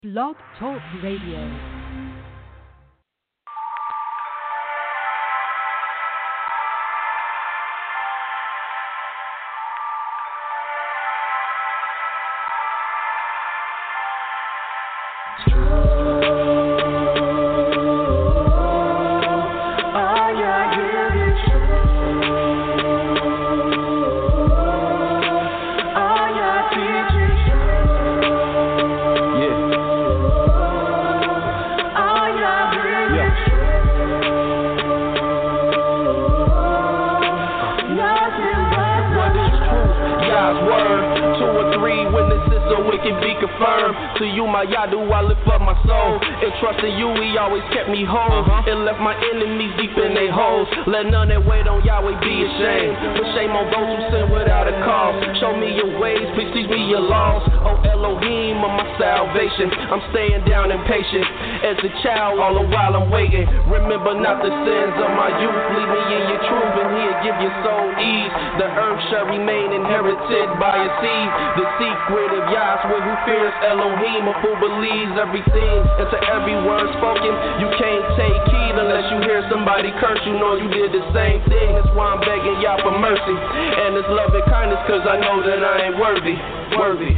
Blog Talk Radio. To you, my Yadu, I lift up my soul. And trusting you, he always kept me whole. And left my enemies deep in their holes. Let none that wait on Yahweh be ashamed. But shame on those who sin without a cause. Show me your ways, please teach me your laws. Oh Elohim of my salvation. I'm staying down and patient. As a child, all the while I'm waiting. Remember not the sins of my youth. Lead me in your truth, and he'll give your soul ease. The earth shall remain inherited by a seed. The secret of Yahweh who fears Elohim, a fool believes everything. And to every word spoken, you can't take heed unless you hear somebody curse. You know you did the same thing. That's why I'm begging Yah for mercy and His love and kindness, cause I know that I ain't worthy.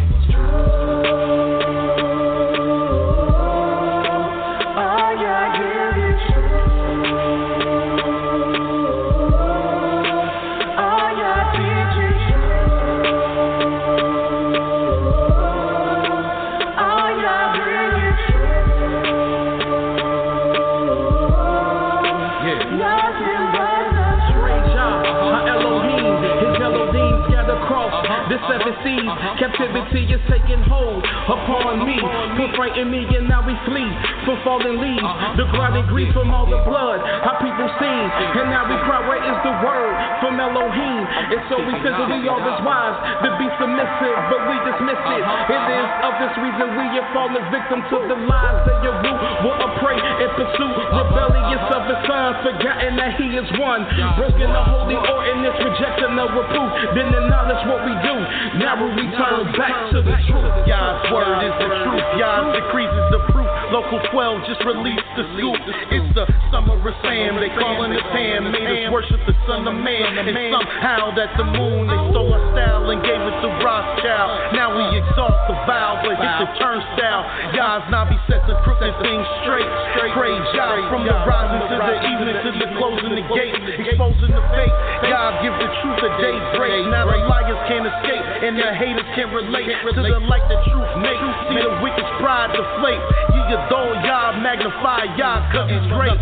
The seven seas, captivity is taking hold upon me. Put frighten me and now we flee from fallen leaves. The grinding grief from all the blood, how people sing. And now we cry, where is the word from Elohim? And so we figure we all as wise to be submissive, but we dismiss it. It is of this reason we have fallen victim to the lies that your root will prey and pursue. Rebellious of the son, forgotten that he is one. Broken the holy ordinance, rejecting the reproof. Then acknowledge what we do. Now we return back to the truth. Yah's word is the truth. Yah's decrees is the proof. Local 12 just released the scoop. It's the summer of Sam. They calling it Pam. Made us worship the Son of Man. And somehow that the moon, they stole our style and gave it to Rothschild. Now we exalt the vow, but hit the turnstile. Yah's Nabi set the crooked things straight. Praise Yah from the rising to the evening to the closing the gate. Exposing the fake. Yah give the truth a daybreak. Now the liars can't escape and the haters can't relate to the light the truth make. See the wicked's pride deflate. Ye adore Yah, magnify Yah, cause He's great.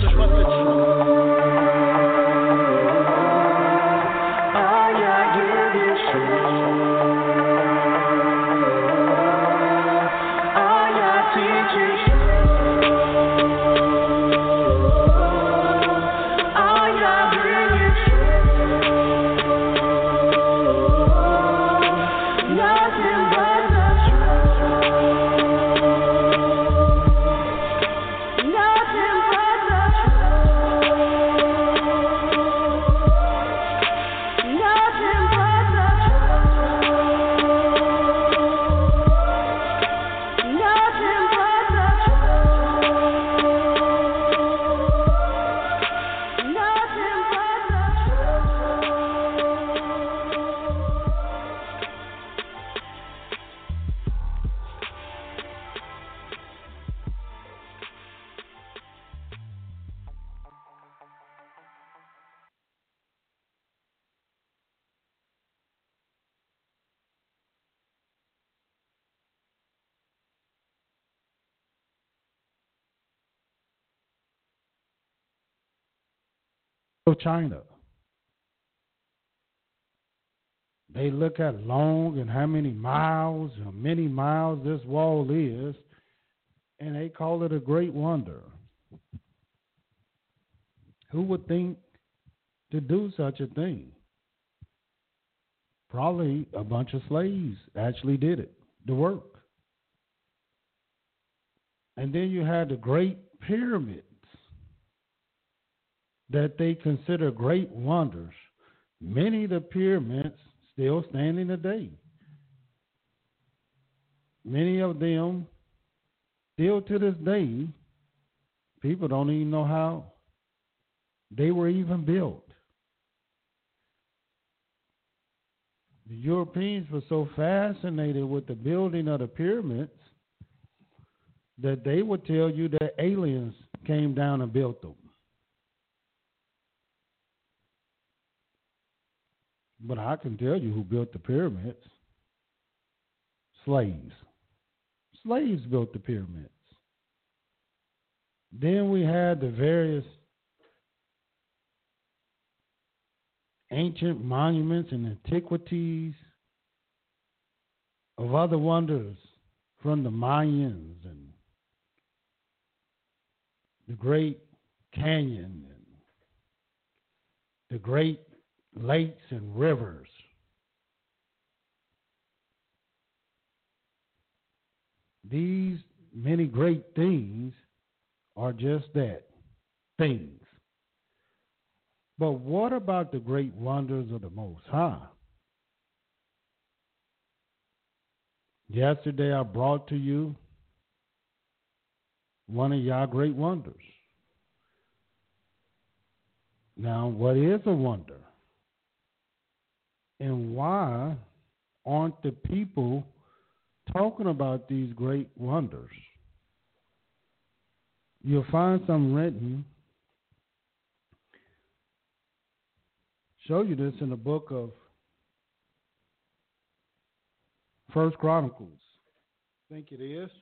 Of China. They look at long and how many miles this wall is, and they call it a great wonder. Who would think to do such a thing? Probably a bunch of slaves actually did it, the work. And then you had the Great Pyramids that they consider great wonders. Many of the pyramids still standing today. Many of them still to this day, people don't even know how they were even built. The Europeans were so fascinated with the building of the pyramids that they would tell you that aliens came down and built them. But I can tell you who built the pyramids. Slaves. Slaves built the pyramids. Then we had the various ancient monuments and antiquities of other wonders from the Mayans and the Great Canyon and the great lakes and rivers. These many great things are just that, things. But what about the great wonders of the Most High? Yesterday I brought to you one of y'all great wonders. Now, what is a wonder? And why aren't the people talking about these great wonders? You'll find some written. Show you this in the book of First Chronicles. I think it is.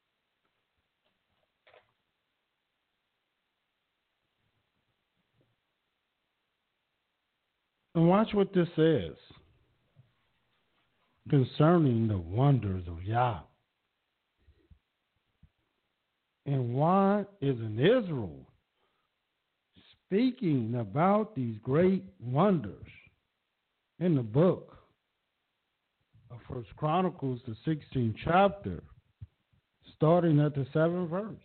And watch what this says concerning the wonders of Yah. And why isn't Israel speaking about these great wonders in the book of First Chronicles, the 16th chapter, starting at the 7th verse?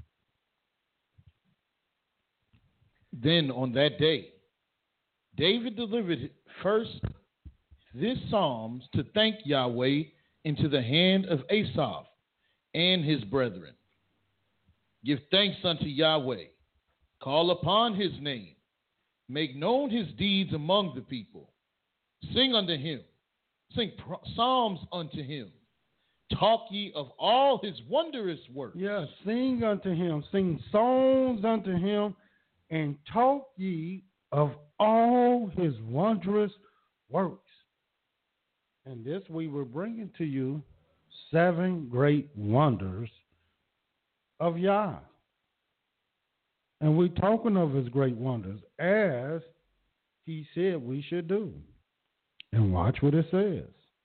Then on that day, David delivered first this psalms to thank Yahweh into the hand of Asaph and his brethren. Give thanks unto Yahweh. Call upon his name. Make known his deeds among the people. Sing unto him. Sing psalms unto him. Talk ye of all his wondrous works. Yes, sing unto him. Sing songs unto him. And talk ye of all his wondrous works. And this we were bringing to you 7 great wonders of Yah. And we're talking of his great wonders as he said we should do. And watch what it says.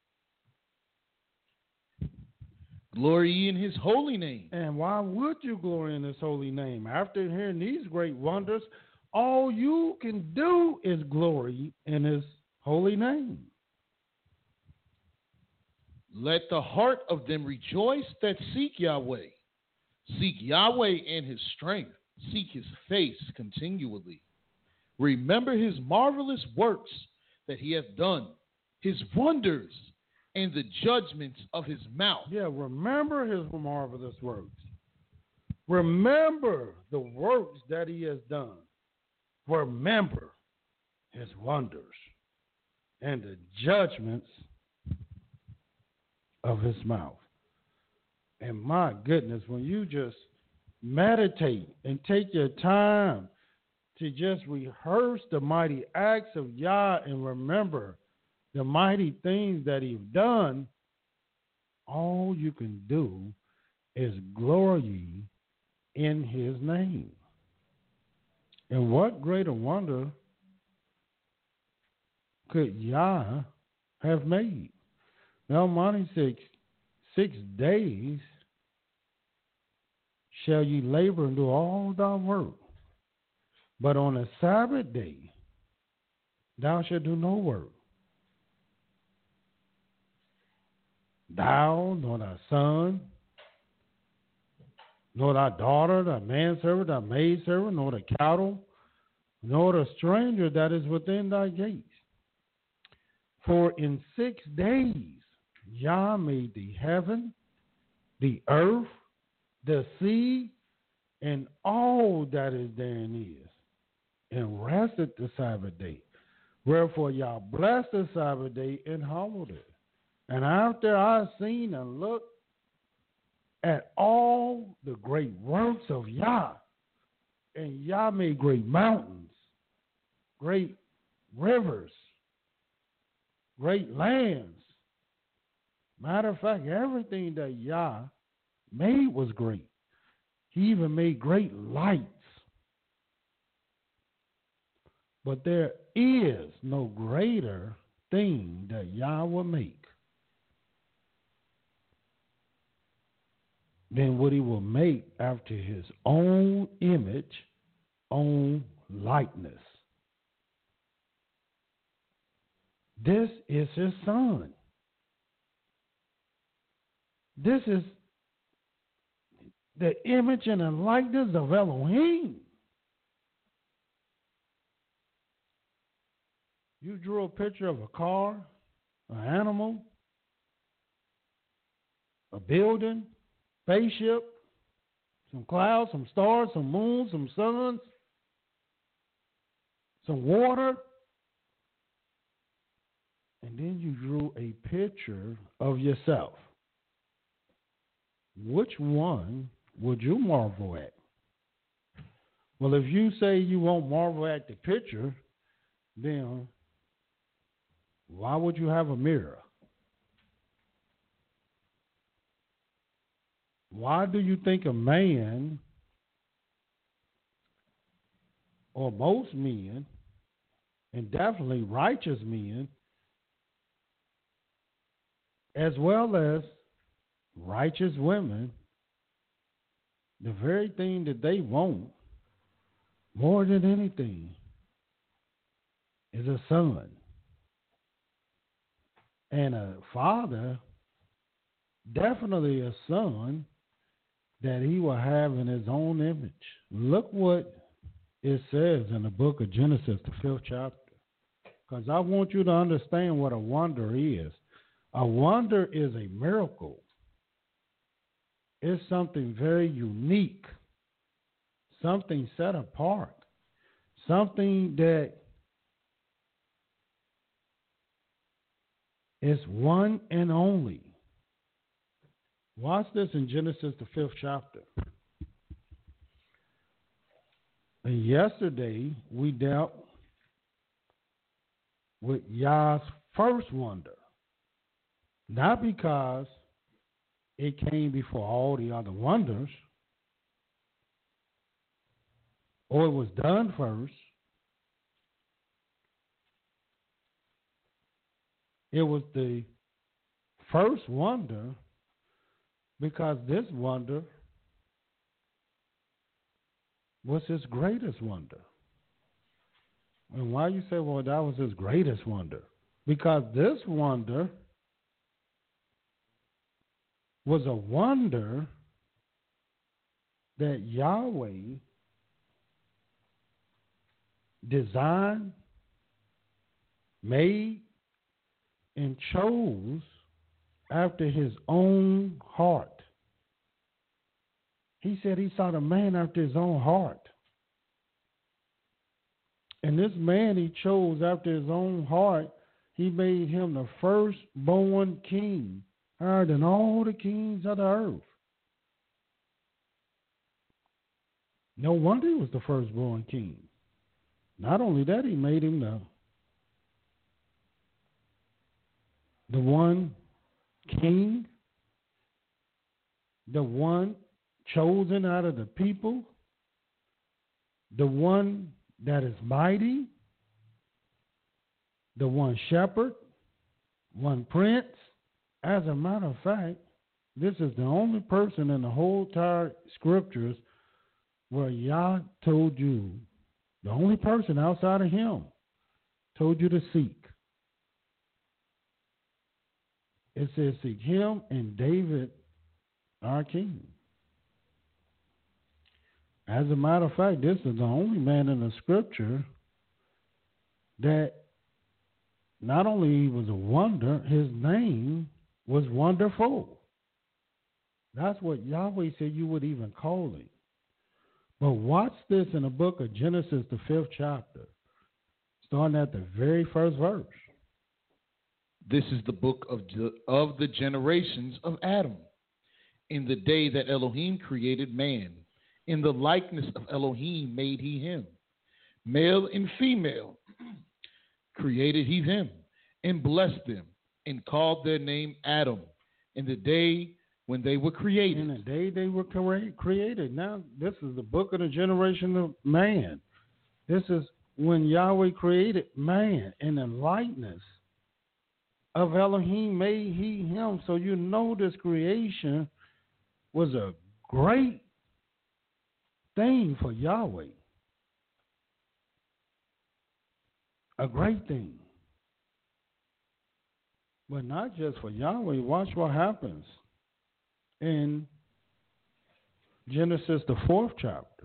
Glory in his holy name. And why would you glory in his holy name? After hearing these great wonders, all you can do is glory in his holy name. Let the heart of them rejoice that seek Yahweh. Seek Yahweh in his strength. Seek his face continually. Remember his marvelous works that he hath done, his wonders, and the judgments of his mouth. Yeah, remember his marvelous works. Remember the works that he has done. Remember his wonders and the judgments of his mouth. And my goodness, when you just meditate and take your time to just rehearse the mighty acts of Yah and remember the mighty things that he's done, all you can do is glory in his name. And what greater wonder could Yah have made? Now, Monty said, 6 days shall ye labor and do all thy work. But on the Sabbath day, thou shalt do no work. Thou, nor thy son, nor thy daughter, thy manservant, thy maidservant, nor the cattle, nor the stranger that is within thy gates. For in 6 days Yah made the heaven, the earth, the sea, and all that is therein is, and rested the Sabbath day. Wherefore y'all blessed the Sabbath day and hallowed it. And after I seen and looked at all the great works of Yah, and Yah made great mountains, great rivers, great lands. Matter of fact, everything that Yah made was great. He even made great lights. But there is no greater thing that Yah will make than what he will make after his own image, own likeness. This is his son. This is the image and the likeness of Elohim. You drew a picture of a car, an animal, a building, spaceship, some clouds, some stars, some moons, some suns, some water. And then you drew a picture of yourself. Which one would you marvel at? Well, if you say you won't marvel at the picture, then why would you have a mirror? Why do you think a man, or most men, and definitely righteous men, as well as righteous women, the very thing that they want more than anything is a son and a father, definitely a son that he will have in his own image. Look what it says in the book of Genesis, the 5th chapter, because I want you to understand what a wonder is. A wonder is a miracle. It's something very unique, something set apart, something that is one and only. Watch this in Genesis, the 5th chapter. And yesterday, we dealt with Yah's first wonder. Not because it came before all the other wonders, or it was done first. It was the first wonder because this wonder was his greatest wonder. And why you say, well, that was his greatest wonder? Because this wonder was a wonder that Yahweh designed, made, and chose after his own heart. He said he sought a man after his own heart. And this man he chose after his own heart, he made him the firstborn king, higher than all the kings of the earth. No wonder he was the firstborn king. Not only that, he made him the one king, the one chosen out of the people, the one that is mighty, the one shepherd, one prince. As a matter of fact, this is the only person in the whole entire scriptures where Yah told you, the only person outside of him, told you to seek. It says, seek him and David, our king. As a matter of fact, this is the only man in the scripture that not only was a wonder, his name was wonderful. That's what Yahweh said you would even call him. But watch this in the book of Genesis, the 5th chapter, starting at the very first verse. This is the book of the generations of Adam. In the day that Elohim created man, in the likeness of Elohim made he him. Male and female created he them, and blessed them, and called their name Adam, in the day when they were created. In the day they were created. Now, this is the book of the generation of man. This is when Yahweh created man in the likeness of Elohim made he him. So you know this creation was a great thing for Yahweh. A great thing. But not just for Yahweh. Watch what happens in Genesis, the 4th chapter.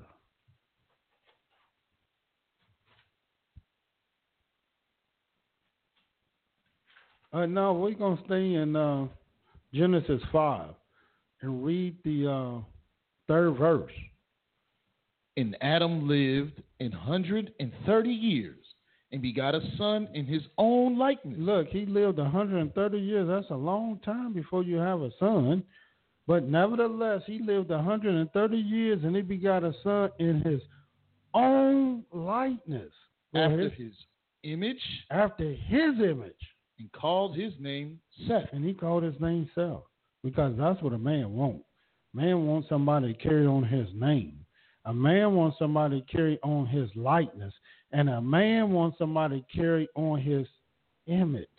Now we're going to stay in Genesis 5 and read the 3rd verse. And Adam lived 130 years and begot a son in his own likeness. Look, he lived 130 years. That's a long time before you have a son. But nevertheless, he lived 130 years and he begot a son in his own likeness. After his image. After his image. And called his name Seth. And he called his name Seth. Because that's what a man wants. Man wants somebody to carry on his name. A man wants somebody to carry on his likeness. And a man wants somebody to carry on his image.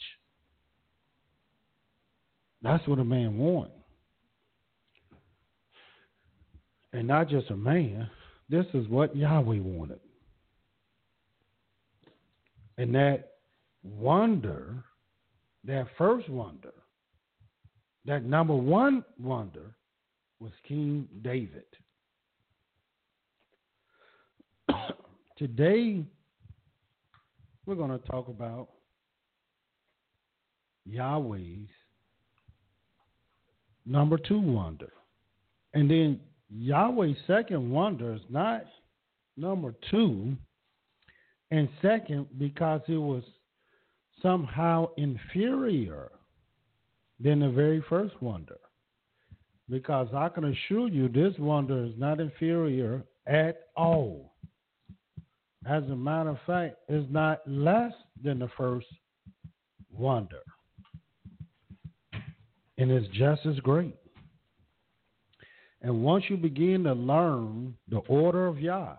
That's what a man wants. And not just a man. This is what Yahweh wanted. And that wonder, that first wonder, that number one wonder was King David. Today, we're going to talk about Yahweh's number 2 wonder. And then Yahweh's second wonder is not number 2, and second because it was somehow inferior than the very first wonder. Because I can assure you this wonder is not inferior at all. As a matter of fact, it's not less than the first wonder. And it's just as great. And once you begin to learn the order of Yah,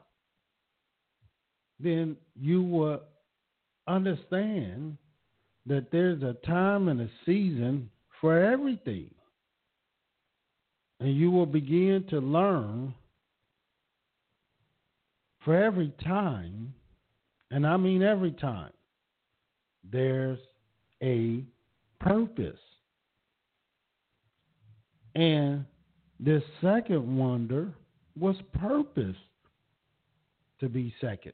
then you will understand that there's a time and a season for everything. And you will begin to learn for every time, and I mean every time, there's a purpose. And this second wonder was purpose to be second.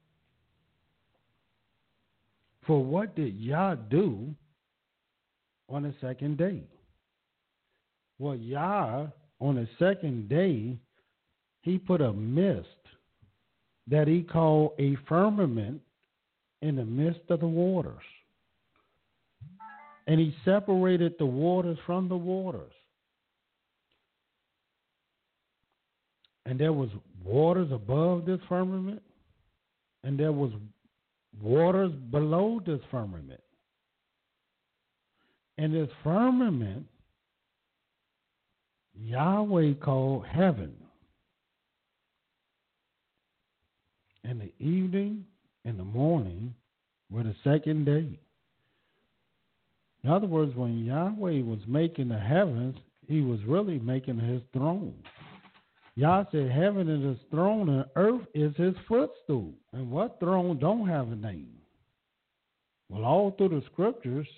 For what did Yah do on the second day? Well, Yah, on the second day, he put a mist that he called a firmament in the midst of the waters. And he separated the waters from the waters. And there was waters above this firmament, and there was waters below this firmament. And this firmament, Yahweh called heaven. And the evening and the morning were the second day. In other words, when Yahweh was making the heavens, he was really making his throne. Yah said heaven is his throne and earth is his footstool. And what throne don't have a name? Well, all through the scriptures,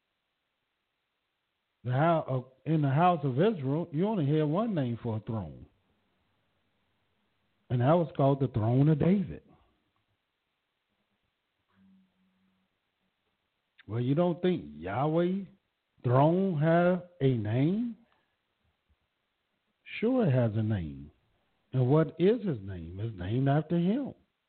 in the house of Israel, you only had one name for a throne. And that was called the throne of David. Well, you don't think Yahweh's throne have a name? Sure, it has a name. And what is his name? It's named after him.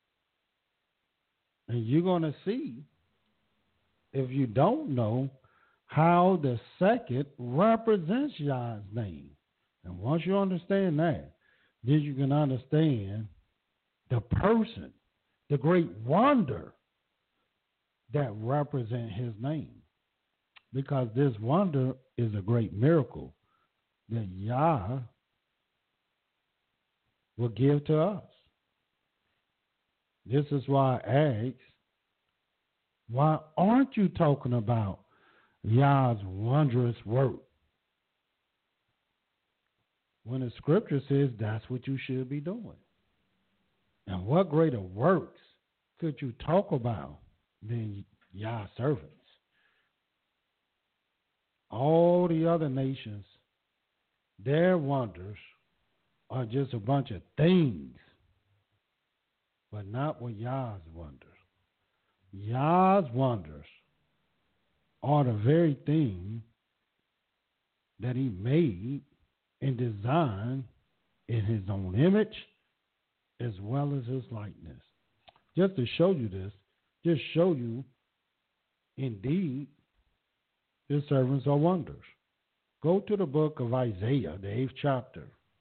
And you're going to see, if you don't know, how the second represents Yah's name. And once you understand that, then you can understand the person, the great wonder that represents his name. Because this wonder is a great miracle that Yah will give to us. This is why I ask, why aren't you talking about Yah's wondrous work? When the scripture says that's what you should be doing. And what greater works could you talk about than Yah's servants? All the other nations, their wonders are just a bunch of things, but not with Yah's wonders. Yah's wonders are the very thing that he made and designed in his own image as well as his likeness. Just to show you this, just show you, indeed, his servants are wonders. Go to the book of Isaiah, the 8th chapter.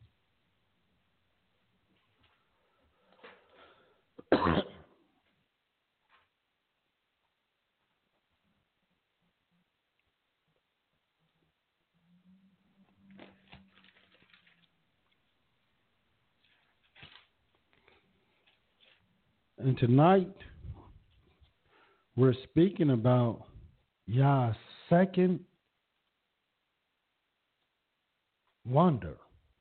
And tonight, we're speaking about Yah's second wonder.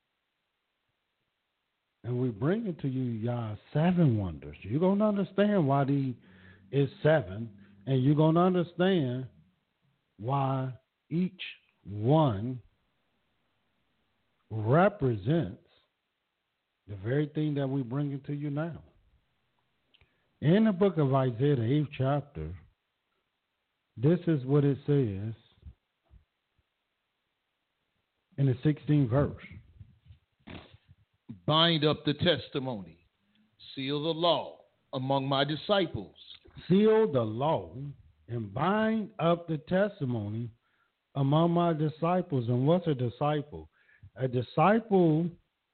And we bring it to you, Yah's 7 wonders. You're going to understand why these is 7, and you're going to understand why each one represents the very thing that we're bringing to you now. In the book of Isaiah, the 8th chapter, this is what it says in the 16th verse. Bind up the testimony, seal the law among my disciples. Seal the law and bind up the testimony among my disciples. And what's a disciple? A disciple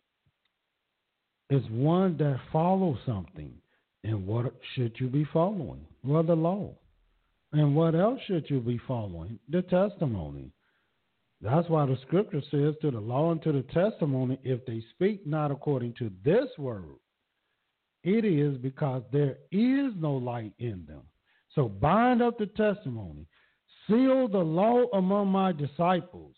is one that follows something. And what should you be following? Well, the law. And what else should you be following? The testimony. That's why the scripture says to the law and to the testimony, if they speak not according to this word, it is because there is no light in them. So bind up the testimony. Seal the law among my disciples.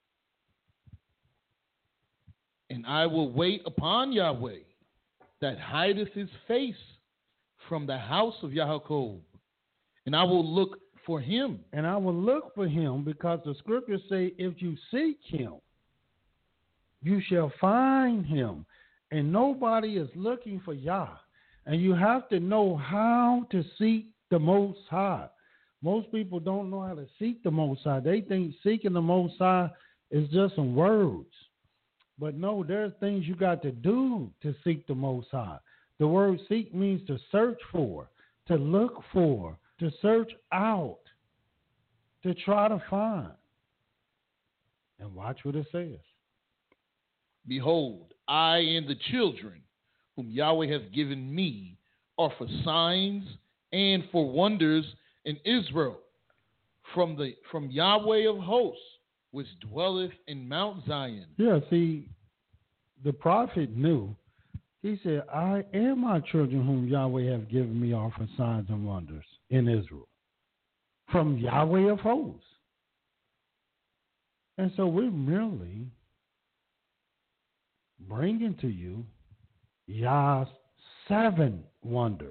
And I will wait upon Yahweh that hideth his face from the house of Yaakov, and I will look for him. And I will look for him, because the scriptures say, if you seek him, you shall find him. And nobody is looking for Yah. And you have to know how to seek the Most High. Most people don't know how to seek the Most High. They think seeking the Most High is just some words. But no, there's things you got to do to seek the Most High. The word seek means to search for, to look for, to search out, to try to find. And watch what it says. Behold, I and the children whom Yahweh hath given me are for signs and for wonders in Israel, from Yahweh of hosts, which dwelleth in Mount Zion. Yeah, see, the prophet knew. He said, I and my children whom Yahweh have given me are for signs and wonders in Israel, from Yahweh of hosts. And so we're merely bringing to you Yah's 7 wonders.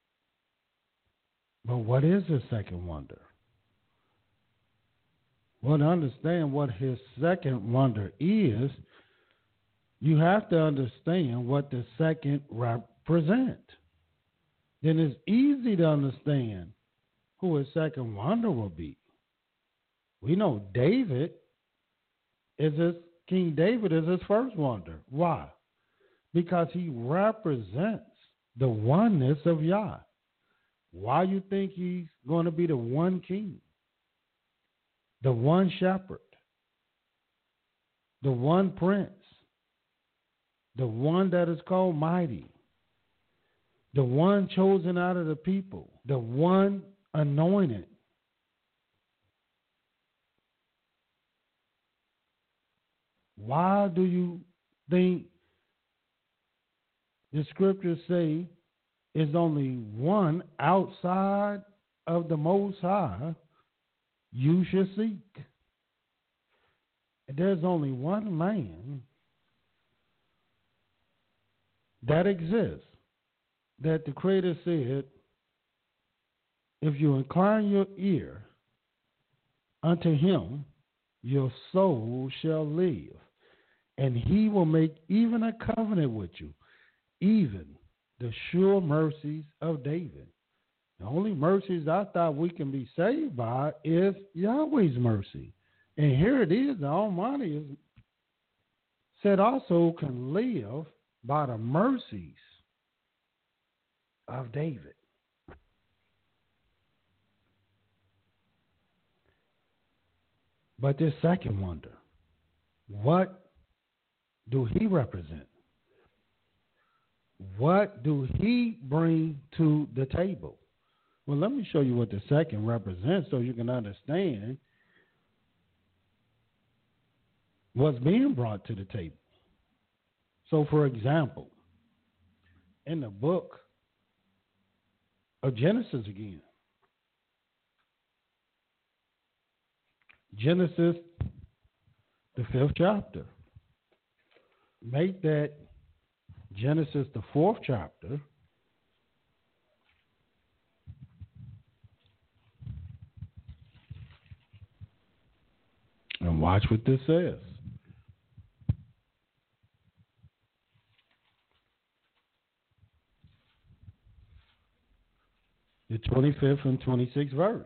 But what is the second wonder? Well, to understand what his second wonder is, you have to understand what the second represents. Then it's easy to understand who his second wonder will be. We know David is his King David is his first wonder. Why? Because he represents the oneness of Yah. Why you think he's going to be the one king, the one shepherd, the one prince, the one that is called mighty, the one chosen out of the people, the one anointed? Why do you think the scriptures say there's only one outside of the Most High you should seek? There's only one man that exists that the Creator said, if you incline your ear unto him, your soul shall live, and he will make even a covenant with you, even the sure mercies of David. The only mercies I thought we can be saved by is Yahweh's mercy. And here it is, the Almighty is said also can live by the mercies of David. But this second wonder, what do he represent? What do he bring to the table? Well, let me show you what the second represents so you can understand what's being brought to the table. So, for example, in the book of Genesis again, Genesis, the 5th chapter. Make that Genesis, the 4th chapter. And watch what this says. The 25th and 26th verse.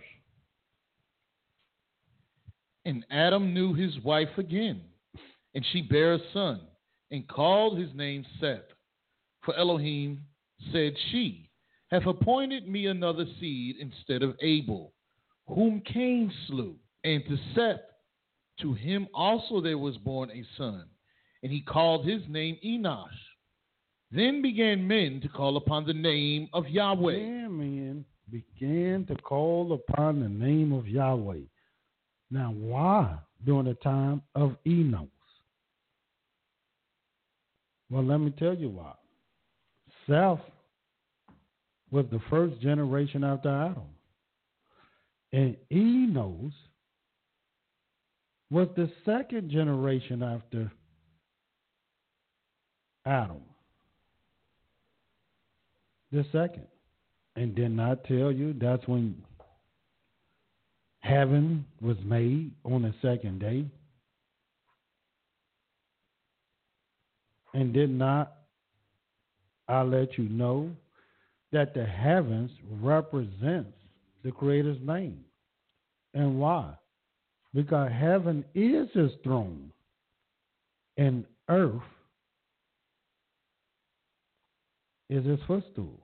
And Adam knew his wife again, and she bare a son, and called his name Seth. For Elohim, said she, hath appointed me another seed instead of Abel, whom Cain slew. And to Seth, to him also there was born a son, and he called his name Enosh. Then began men to call upon the name of Yahweh. Then men began to call upon the name of Yahweh. Now, why during the time of Enos? Well, let me tell you why. Seth was the first generation after Adam. And Enos was the second generation after Adam. The second. And did not tell you that's when heaven was made on the second day? And did not I let you know that the heavens represents the Creator's name? And why? Because heaven is his throne and earth is his footstool.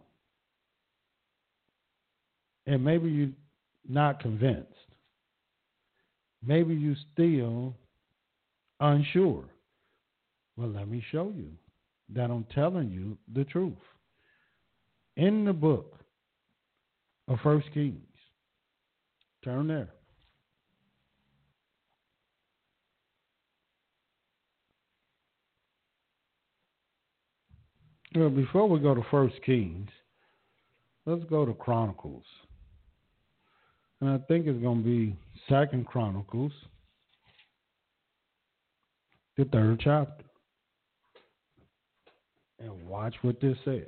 And maybe you're not convinced. Maybe you're still unsure. Well, let me show you that I'm telling you the truth. In the book of 1 Kings, turn there. Well, before we go to 1 Kings, let's go to Chronicles. And I think it's going to be 2 Chronicles, the 3rd chapter. And watch what this says.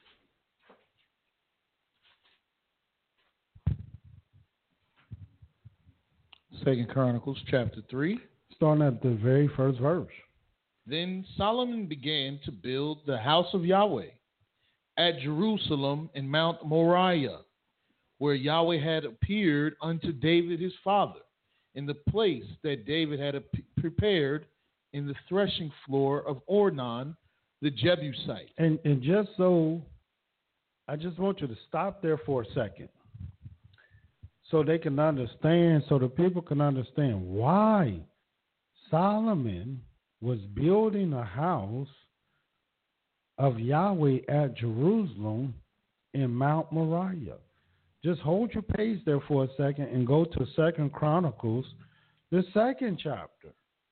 2 Chronicles chapter 3. Starting at the very first verse. Then Solomon began to build the house of Yahweh at Jerusalem in Mount Moriah, where Yahweh had appeared unto David his father, in the place that David had prepared in the threshing floor of Ornan the Jebusite. And just so, I just want you to stop there for a second so they can understand, so the people can understand why Solomon was building a house of Yahweh at Jerusalem in Mount Moriah. Just hold your page there for a second and go to 2 Chronicles, the 2nd chapter.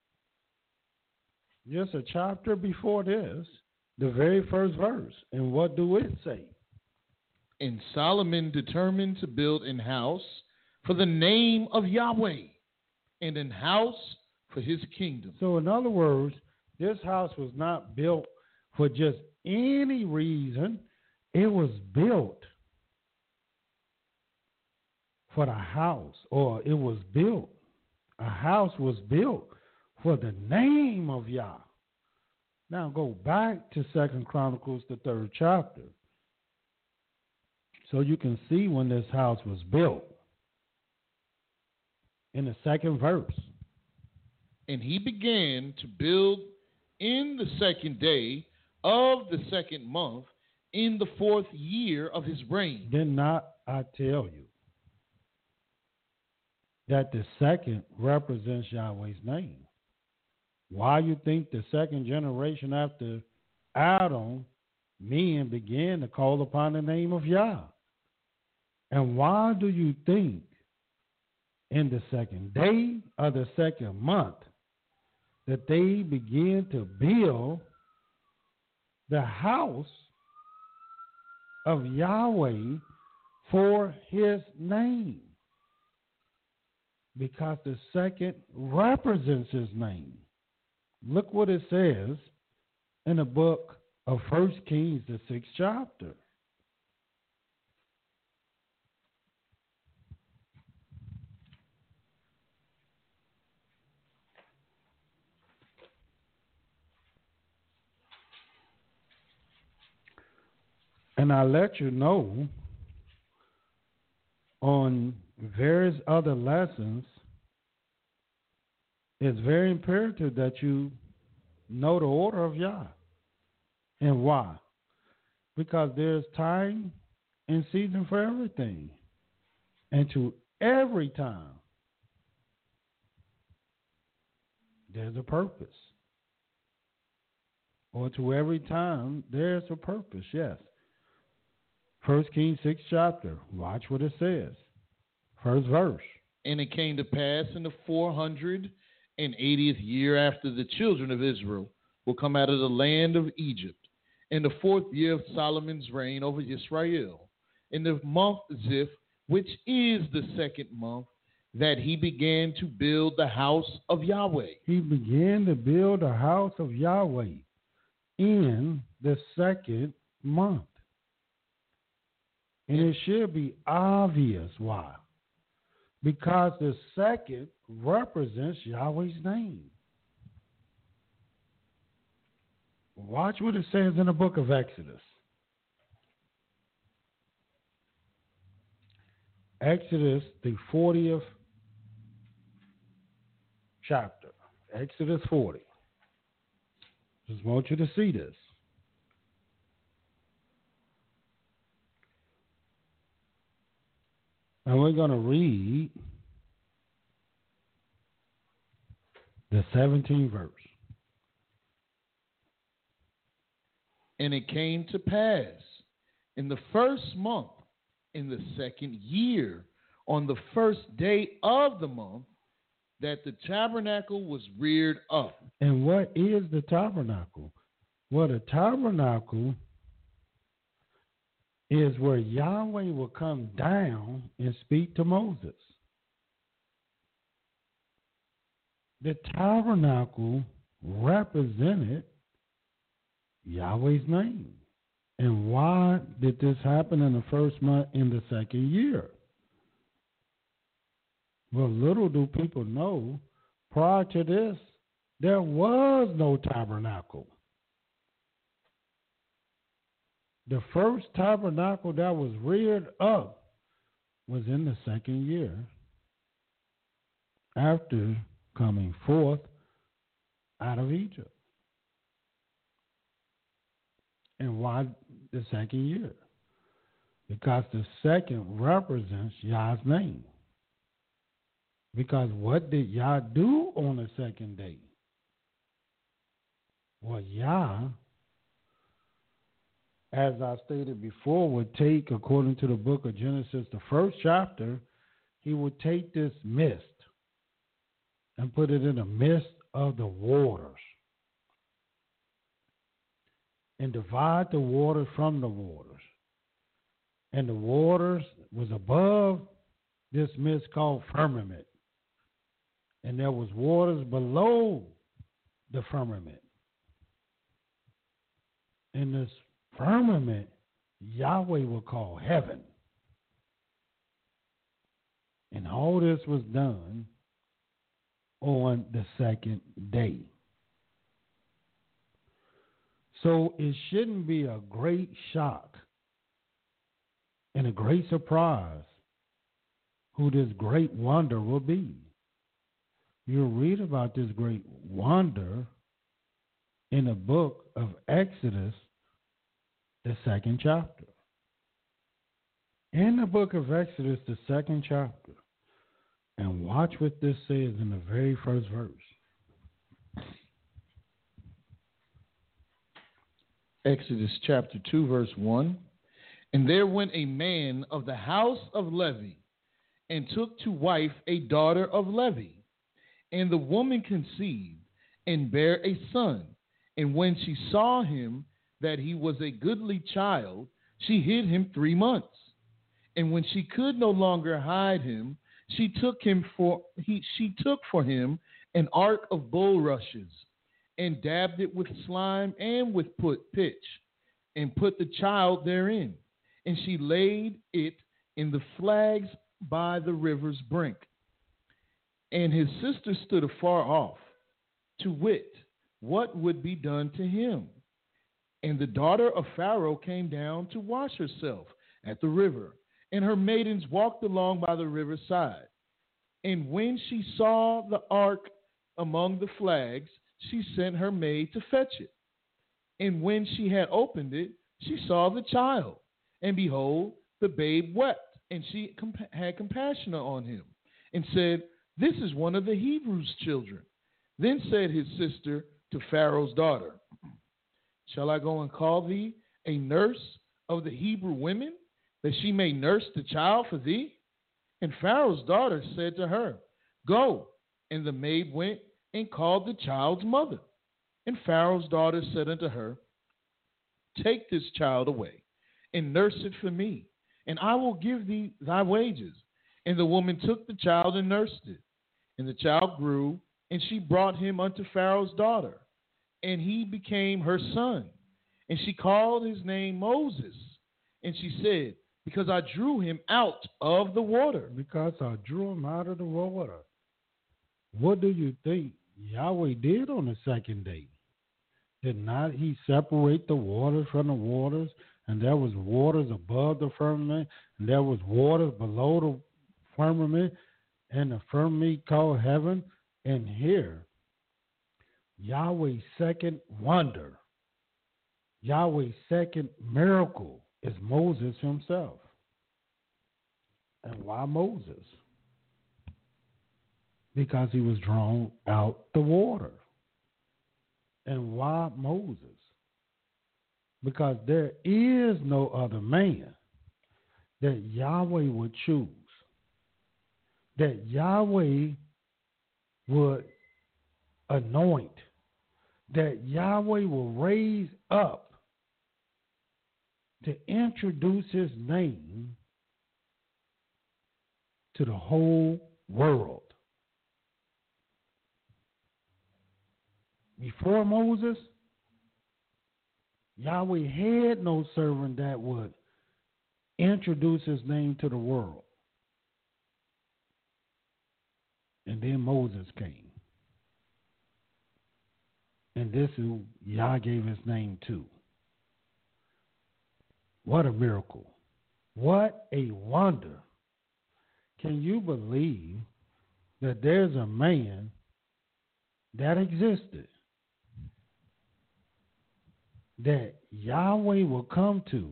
Just a chapter before this, the very first verse. And what do it say? And Solomon determined to build an house for the name of Yahweh and an house for his kingdom. So in other words, this house was not built for just any reason. It was built for the house, or it was built. A house was built for the name of Yah. Now go back to 2 Chronicles, the 3rd chapter, so you can see when this house was built. In the 2nd verse. And he began to build in the 2nd day of the 2nd month in the 4th year of his reign. Did not I tell you that the 2nd represents Yahweh's name? Why you think the 2nd generation after Adam, men began to call upon the name of Yah? And why do you think in the 2nd day of the 2nd month that they began to build the house of Yahweh for his name? Because the 2nd represents his name. Look what it says in the book of 1 Kings, the 6th chapter. And I let you know on various other lessons, it's very imperative that you know the order of Yah. And why? Because there's time and season for everything. And to every time, there's a purpose. Or to every time, there's a purpose, yes. 1 Kings 6th chapter. Watch what it says. First verse. And it came to pass in the 480th year after the children of Israel will come out of the land of Egypt, in the 4th year of Solomon's reign over Israel, in the month Ziph, which is the 2nd month, that he began to build the house of Yahweh. He began to build the house of Yahweh in the 2nd month. And it should be obvious why. Because the 2nd represents Yahweh's name. Watch what it says in the book of Exodus. Exodus, the 40th chapter. Exodus 40. Just want you to see this. And we're going to read the 17th verse. And it came to pass in the 1st month, in the 2nd year, on the 1st day of the month, that the tabernacle was reared up. And what is the tabernacle? Well, the tabernacle is where Yahweh will come down and speak to Moses. The tabernacle represented Yahweh's name. And why did this happen in the 1st month in the 2nd year? Well, little do people know, prior to this, there was no tabernacle. The first tabernacle that was reared up was in the 2nd year after coming forth out of Egypt. And why the second year? Because the second represents Yah's name. Because what did Yah do on the second day? Well, Yah, as I stated before, would take, according to the book of Genesis, the first chapter, he would take this mist and put it in the midst of the waters and divide the waters from the waters. And the waters was above this mist called firmament. And there was waters below the firmament. And this firmament, Yahweh will call heaven. And all this was done on the second day. So it shouldn't be a great shock and a great surprise who this great wonder will be. You'll read about this great wonder in the book of Exodus, the second chapter. In the book of Exodus, the second chapter, and watch what this says in the very first verse. Exodus chapter 2, verse 1. And there went a man of the house of Levi, and took to wife a daughter of Levi. And the woman conceived, and bare a son. And when she saw him, that he was a goodly child, she hid him 3 months. And when she could no longer hide him, she took for him an ark of bulrushes, and dabbed it with slime and with pitch, and put the child therein. And she laid it in the flags by the river's brink. And his sister stood afar off, to wit, what would be done to him. And the daughter of Pharaoh came down to wash herself at the river, and her maidens walked along by the riverside. And when she saw the ark among the flags, she sent her maid to fetch it. And when she had opened it, she saw the child, and behold, the babe wept, and she had compassion on him, and said, This is one of the Hebrews' children. Then said his sister to Pharaoh's daughter, Shall I go and call thee a nurse of the Hebrew women, that she may nurse the child for thee? And Pharaoh's daughter said to her, Go. And the maid went and called the child's mother. And Pharaoh's daughter said unto her, Take this child away, and nurse it for me, and I will give thee thy wages. And the woman took the child and nursed it. And the child grew, and she brought him unto Pharaoh's daughter, and he became her son. And she called his name Moses. And she said, Because I drew him out of the water. Because I drew him out of the water. What do you think Yahweh did on the second day? Did not he separate the waters from the waters? And there was waters above the firmament, and there was waters below the firmament, and the firmament called heaven. And here, Yahweh's second wonder, Yahweh's second miracle is Moses himself. And why Moses? Because he was drawn out the water. And why Moses? Because there is no other man that Yahweh would choose, that Yahweh would anoint, that Yahweh will raise up to introduce his name to the whole world. Before Moses, Yahweh had no servant that would introduce his name to the world. And then Moses came. And this is who Yah gave his name to. What a miracle. What a wonder. Can you believe that there's a man that existed? that Yahweh will come to,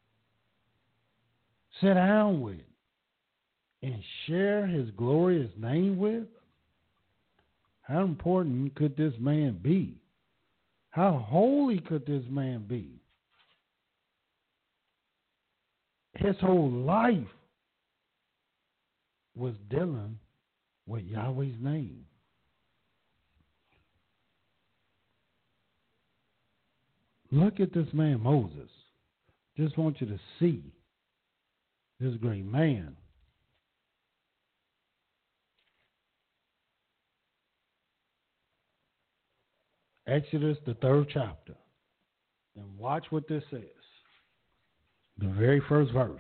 sit down with, and share his glorious name with? How important could this man be? How holy could this man be? His whole life was dealing with Yahweh's name. Look at this man, Moses. Just want you to see this great man. Exodus, the 3rd chapter. And watch what this says. The very first verse.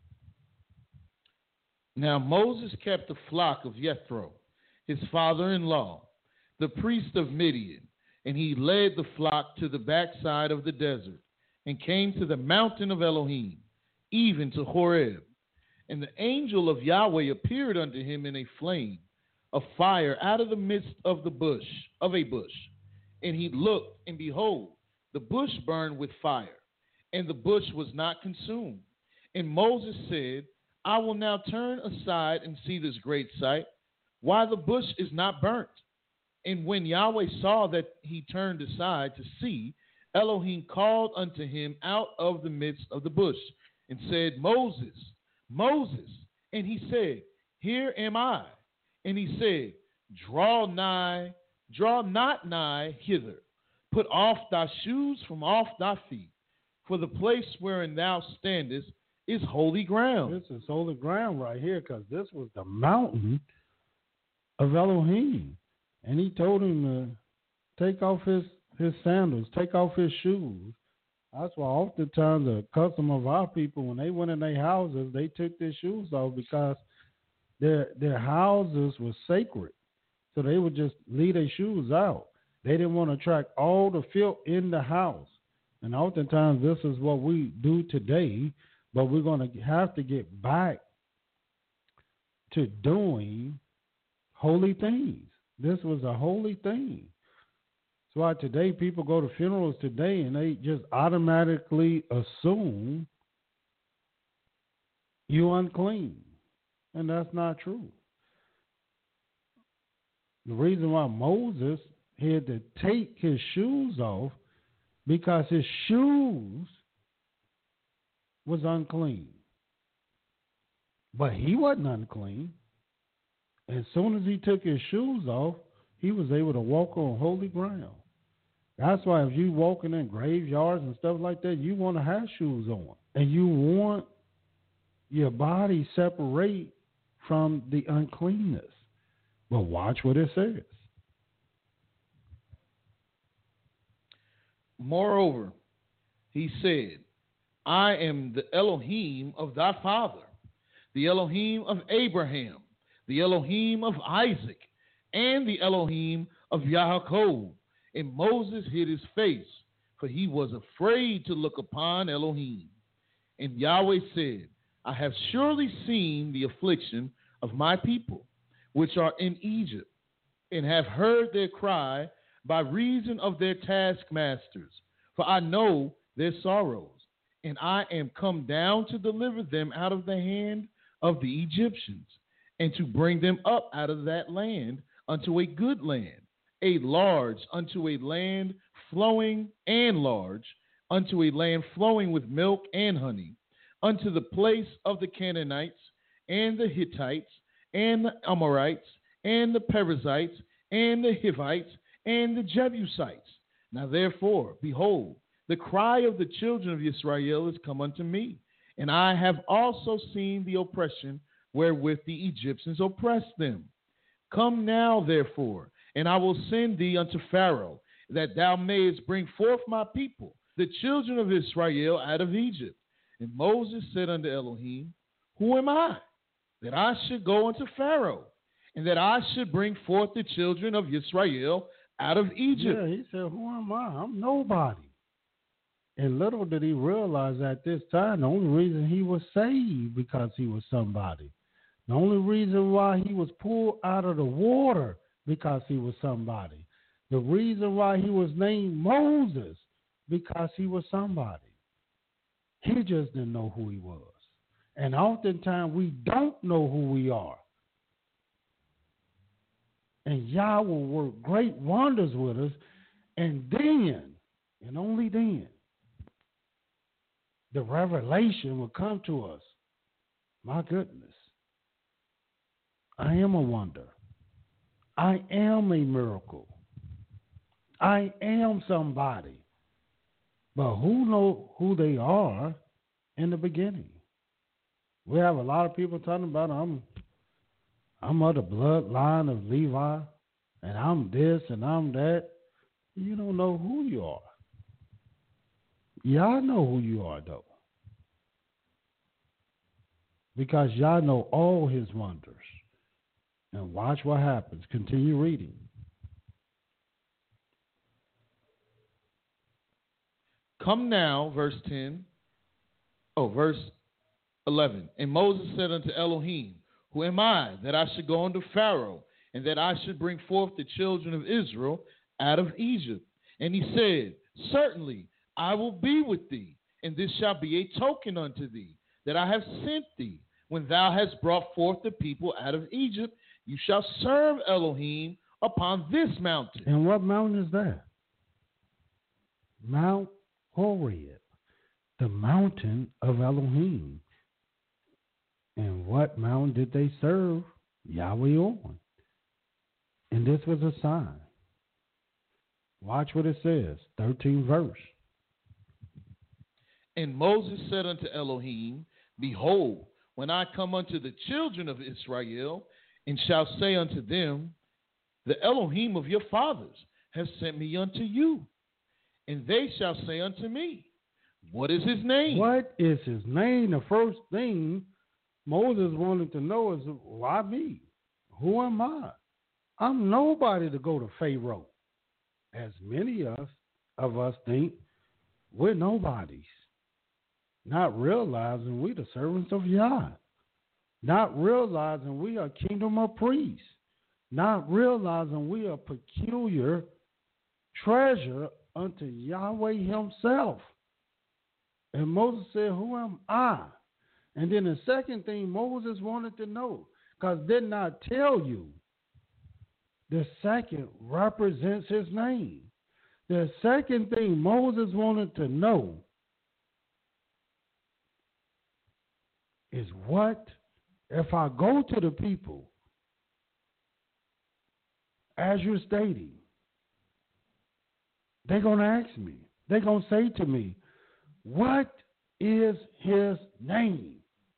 Now Moses kept the flock of Jethro, his father-in-law, the priest of Midian, and he led the flock to the backside of the desert and came to the mountain of Elohim, even to Horeb. And the angel of Yahweh appeared unto him in a flame of fire out of the midst of a bush. And he looked, and behold, the bush burned with fire, and the bush was not consumed. And Moses said, I will now turn aside and see this great sight, why the bush is not burnt. And when Yahweh saw that he turned aside to see, Elohim called unto him out of the midst of the bush, and said, Moses, Moses. And he said, Here am I. And he said, Draw not nigh hither. Put off thy shoes from off thy feet, for the place wherein thou standest is holy ground. This is holy ground right here, because this was the mountain of Elohim. And he told him to take off his sandals, take off his shoes. That's why oftentimes the custom of our people, when they went in their houses, they took their shoes off because their houses were sacred. So they would just leave their shoes out. They didn't want to attract all the filth in the house. And oftentimes this is what we do today, but we're going to have to get back to doing holy things. This was a holy thing. That's why today people go to funerals today and they just automatically assume you're unclean. And that's not true. The reason why Moses had to take his shoes off, because his shoes was unclean. But he wasn't unclean. As soon as he took his shoes off, he was able to walk on holy ground. That's why if you walking in graveyards and stuff like that, you want to have shoes on. And you want your body separate from the uncleanness. But watch what it says. Moreover, he said, I am the Elohim of thy father, the Elohim of Abraham, the Elohim of Isaac, and the Elohim of Yaakov. And Moses hid his face, for he was afraid to look upon Elohim. And Yahweh said, I have surely seen the affliction of my people, which are in Egypt, and have heard their cry by reason of their taskmasters. For I know their sorrows, and I am come down to deliver them out of the hand of the Egyptians, and to bring them up out of that land unto a good land, a large, unto a land flowing and large, unto a land flowing with milk and honey, unto the place of the Canaanites and the Hittites and the Amorites and the Perizzites and the Hivites and the Jebusites. Now therefore, behold, the cry of the children of Israel is come unto me, and I have also seen the oppression wherewith the Egyptians oppressed them. Come now, therefore, and I will send thee unto Pharaoh, that thou mayest bring forth my people, the children of Israel, out of Egypt. And Moses said unto Elohim, Who am I, that I should go unto Pharaoh, and that I should bring forth the children of Israel out of Egypt? Yeah, he said, Who am I? I'm nobody. And little did he realize at this time, the only reason he was saved because he was somebody. The only reason why he was pulled out of the water because he was somebody. The reason why he was named Moses because he was somebody. He just didn't know who he was. And oftentimes we don't know who we are. And Yah will work great wonders with us. And then, and only then, the revelation will come to us. My goodness. I am a wonder. I am a miracle. I am somebody. But who know who they are in the beginning? We have a lot of people talking about I'm of the bloodline of Levi, and I'm this and I'm that. You don't know who you are. Y'all know who you are, though. Because y'all know all his wonders. And watch what happens. Continue reading. Come now, verse 11. And Moses said unto Elohim, who am I, that I should go unto Pharaoh, and that I should bring forth the children of Israel out of Egypt? And he said, certainly I will be with thee, and this shall be a token unto thee, that I have sent thee. When thou hast brought forth the people out of Egypt, you shall serve Elohim upon this mountain. And what mountain is that? Mount Horeb, the mountain of Elohim. And what mountain did they serve Yahweh on? And this was a sign. Watch what it says, 13th verse. And Moses said unto Elohim, behold, when I come unto the children of Israel, and shall say unto them, the Elohim of your fathers has sent me unto you. And they shall say unto me, what is his name? What is his name? The first thing Moses wanted to know is, why me? Who am I? I'm nobody to go to Pharaoh. As many of us think we're nobodies. Not realizing we the servants of Yah. Not realizing we are kingdom of priests. Not realizing we are peculiar treasure unto Yahweh himself. And Moses said, who am I? And then the second thing Moses wanted to know, because did not tell you, the second represents his name. The second thing Moses wanted to know is what if I go to the people, as you're stating, they're going to ask me, they're going to say to me, what is his name?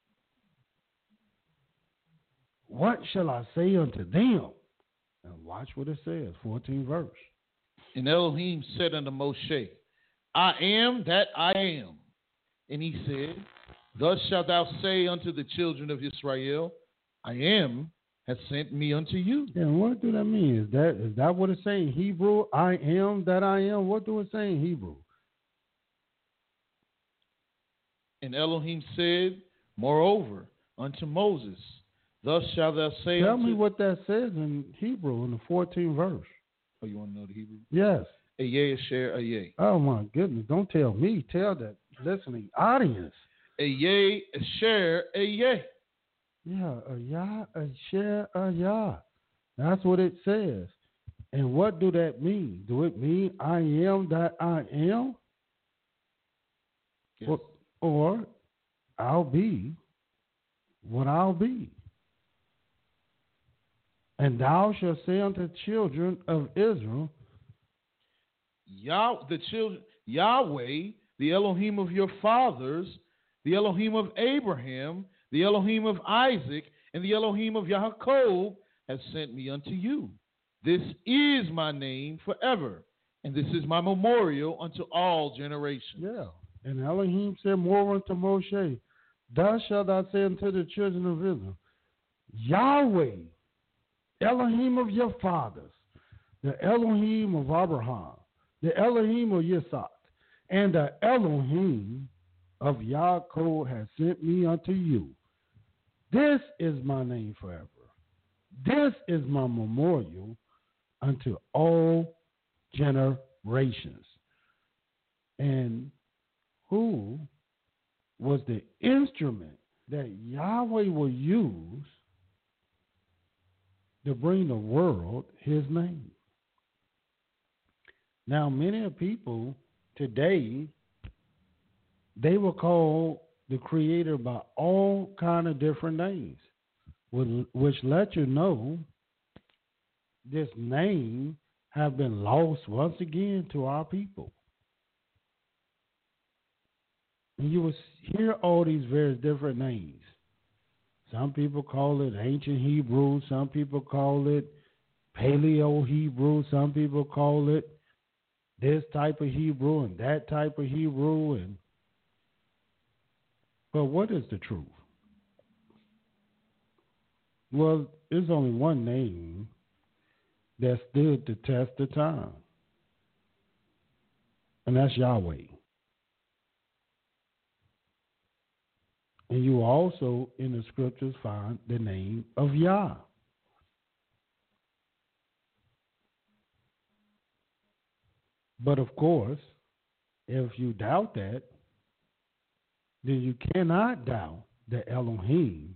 What shall I say unto them? And watch what it says, 14th verse. And Elohim said unto Moshe, I am that I am. And he said, thus shalt thou say unto the children of Israel, I am has sent me unto you. And what do that mean? Is that what it's saying in Hebrew? I am that I am. What do it say in Hebrew? And Elohim said, moreover, unto Moses, thus shalt thou say Tell unto... me what that says in Hebrew in the 14th verse. Oh, you want to know the Hebrew? Yes. Ayeh asher ayeh. Oh, my goodness. Don't tell me. Tell the listening audience. Ayeh asher ayeh. Yeah, ayah, asher, ayah. That's what it says. And what do that mean? Do it mean I am that I am? Yes. Or I'll be what I'll be. And thou shalt say unto the children of Israel, Yahweh, the Elohim of your fathers, the Elohim of Abraham, the Elohim of Isaac, and the Elohim of Yaakov has sent me unto you. This is my name forever, and this is my memorial unto all generations. Yeah. And Elohim said more unto Moshe, thus shalt thou say unto the children of Israel, Yahweh, Elohim of your fathers, the Elohim of Abraham, the Elohim of Yitzhak, and the Elohim of Yaakov has sent me unto you. This is my name forever. This is my memorial unto all generations. And who was the instrument that Yahweh will use to bring the world his name? Now, many people today, they will call the Creator by all kind of different names, which let you know this name have been lost once again to our people. And you will hear all these various different names. Some people call it ancient Hebrew. Some people call it Paleo Hebrew. Some people call it this type of Hebrew and that type of Hebrew. But what is the truth? Well, there's only one name that stood the test of time, and that's Yahweh. And you also in the scriptures find the name of Yah. But of course, if you doubt that, then you cannot doubt the Elohim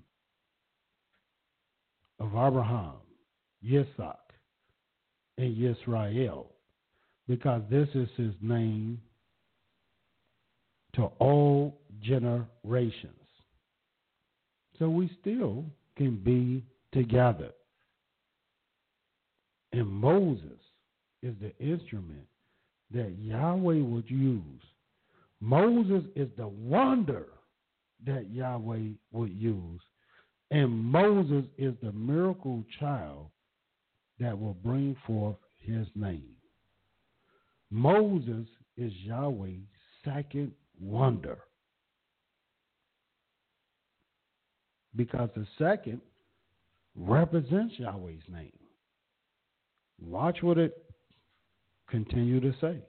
of Abraham, Yitzhak, and Yisrael, because this is his name to all generations. So we still can be together. And Moses is the instrument that Yahweh would use. Moses is the wonder that Yahweh would use. And Moses is the miracle child that will bring forth his name. Moses is Yahweh's second wonder, because the second represents Yahweh's name. Watch what it continue to say.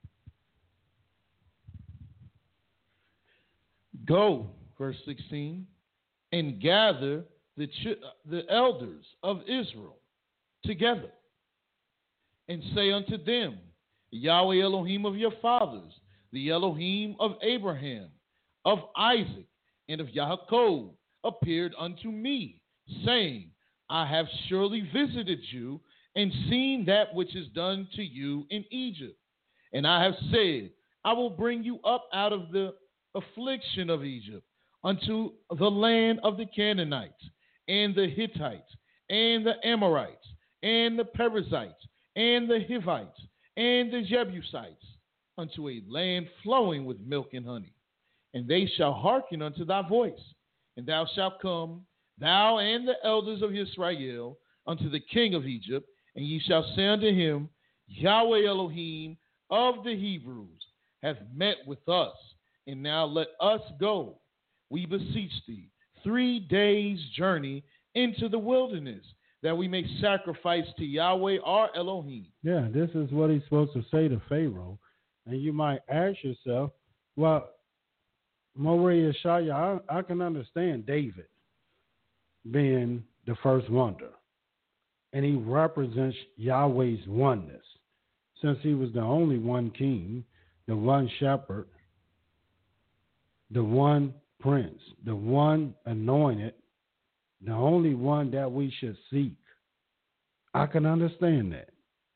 Go, verse 16, and gather the elders of Israel together, and say unto them, Yahweh Elohim of your fathers, the Elohim of Abraham, of Isaac, and of Yaakov, appeared unto me, saying, I have surely visited you and seen that which is done to you in Egypt. And I have said, I will bring you up out of the affliction of Egypt unto the land of the Canaanites, and the Hittites, and the Amorites, and the Perizzites, and the Hivites, and the Jebusites, unto a land flowing with milk and honey. And they shall hearken unto thy voice. And thou shalt come, thou and the elders of Israel, unto the king of Egypt, and ye shall say unto him, Yahweh Elohim of the Hebrews hath met with us, and now let us go, we beseech thee, 3 days' journey into the wilderness, that we may sacrifice to Yahweh our Elohim. Yeah, this is what he's supposed to say to Pharaoh. And you might ask yourself, well, Moreh Yeshaya, I can understand David being the first wonder. And he represents Yahweh's oneness, since he was the only one king, the one shepherd, the one prince, the one anointed, the only one that we should seek. I can understand that.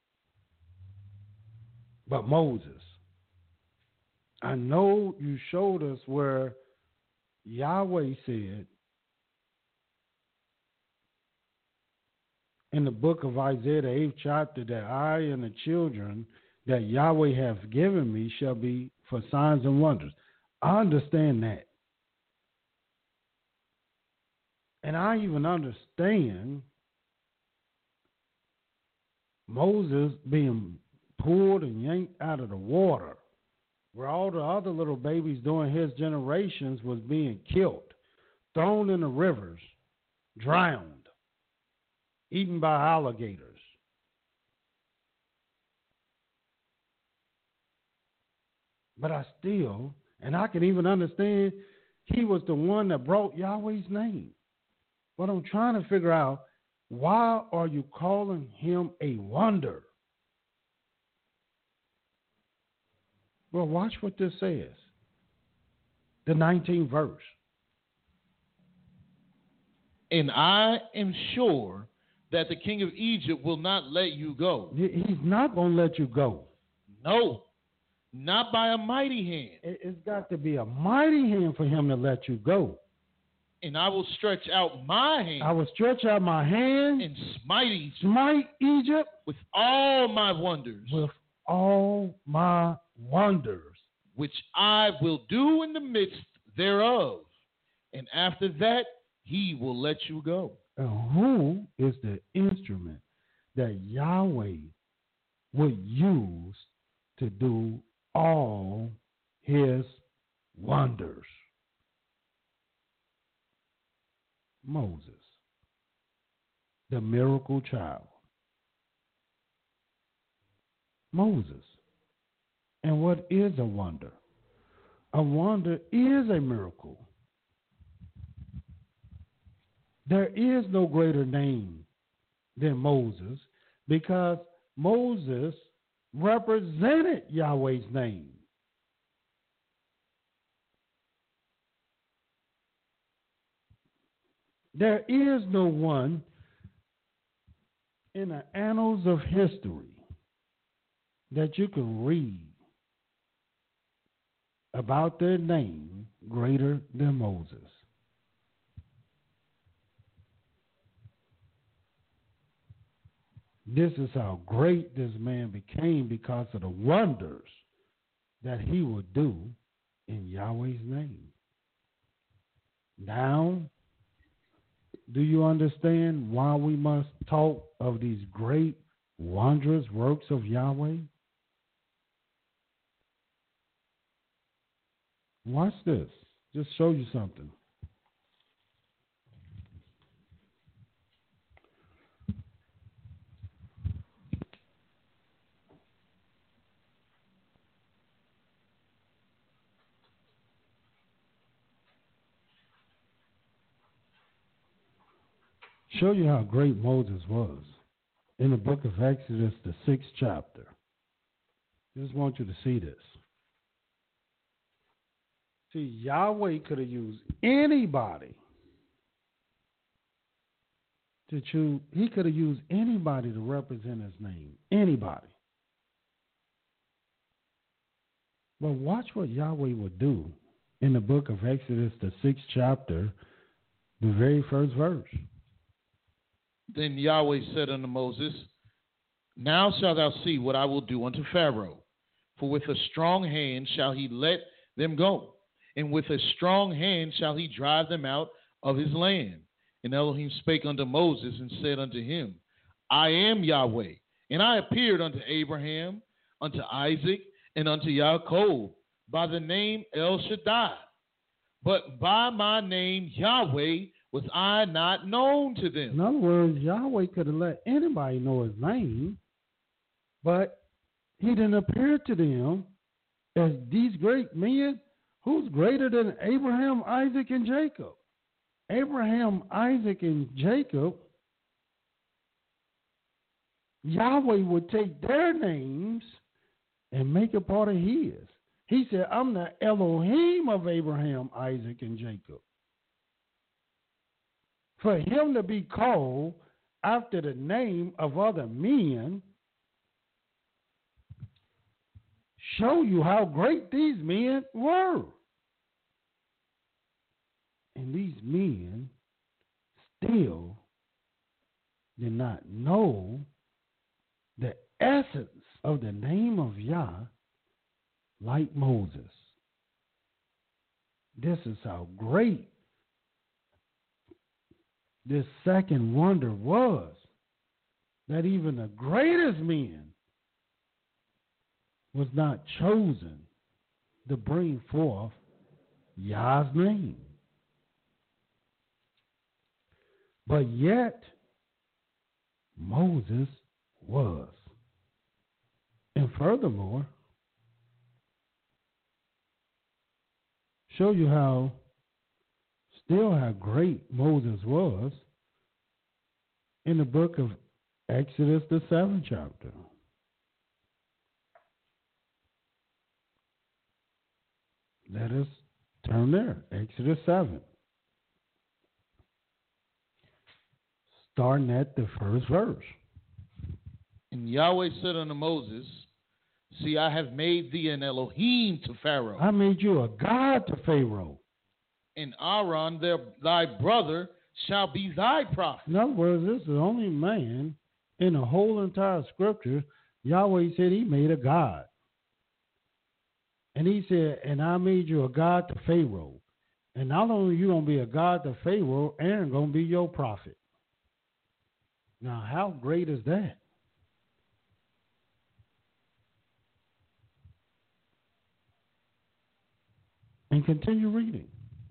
But Moses, I know you showed us where Yahweh said in the book of Isaiah, the 8th chapter, that I and the children that Yahweh hath given me shall be for signs and wonders. I understand that. And I even understand Moses being pulled and yanked out of the water, where all the other little babies during his generations was being killed, thrown in the rivers, drowned, eaten by alligators. But I still, and I can even understand, he was the one that brought Yahweh's name. But I'm trying to figure out, why are you calling him a wonder? Well, watch what this says. The 19th verse. And I am sure that the king of Egypt will not let you go. He's not going to let you go. No, not by a mighty hand. It's got to be a mighty hand for him to let you go. And I will stretch out my hand. I will stretch out my hand and smite Egypt with all my wonders. With all my wonders. Which I will do in the midst thereof. And after that, he will let you go. And who is the instrument that Yahweh would use to do all his wonders? Moses, the miracle child. Moses. And what is a wonder? A wonder is a miracle. There is no greater name than Moses because Moses represented Yahweh's name. There is no one in the annals of history that you can read about their name greater than Moses. This is how great this man became because of the wonders that he would do in Yahweh's name. Now, do you understand why we must talk of these great, wondrous works of Yahweh? Watch this. Just show you something. Show you how great Moses was in the book of Exodus, the 6th chapter. Just want you to see this. See, Yahweh could have used anybody to choose. He could have used anybody to represent his name. Anybody. But watch what Yahweh would do in the book of Exodus, the 6th chapter, the very first verse. Then Yahweh said unto Moses, Now shalt thou see what I will do unto Pharaoh. For with a strong hand shall he let them go, and with a strong hand shall he drive them out of his land. And Elohim spake unto Moses and said unto him, I am Yahweh, and I appeared unto Abraham, unto Isaac, and unto Jacob by the name El Shaddai. But by my name Yahweh was I not known to them. In other words, Yahweh could have let anybody know his name, but he didn't appear to them as these great men. Who's greater than Abraham, Isaac, and Jacob? Abraham, Isaac, and Jacob, Yahweh would take their names and make a part of his. He said, I'm the Elohim of Abraham, Isaac, and Jacob. For him to be called after the name of other men show you how great these men were. And these men still did not know the essence of the name of Yah like Moses. This is how great this second wonder was, that even the greatest men was not chosen to bring forth Yah's name. But yet, Moses was. And furthermore, show you how great Moses was in the book of Exodus, the 7th chapter. Let us turn there. Exodus 7. Starting at the first verse. And Yahweh said unto Moses, see, I have made thee an Elohim to Pharaoh. I made you a God to Pharaoh. And Aaron, thy brother, shall be thy prophet. In other words, this is the only man in the whole entire scripture. Yahweh said he made a God. And he said, and I made you a God to Pharaoh. And not only are you going to be a God to Pharaoh, Aaron going to be your prophet. Now, how great is that? And continue reading.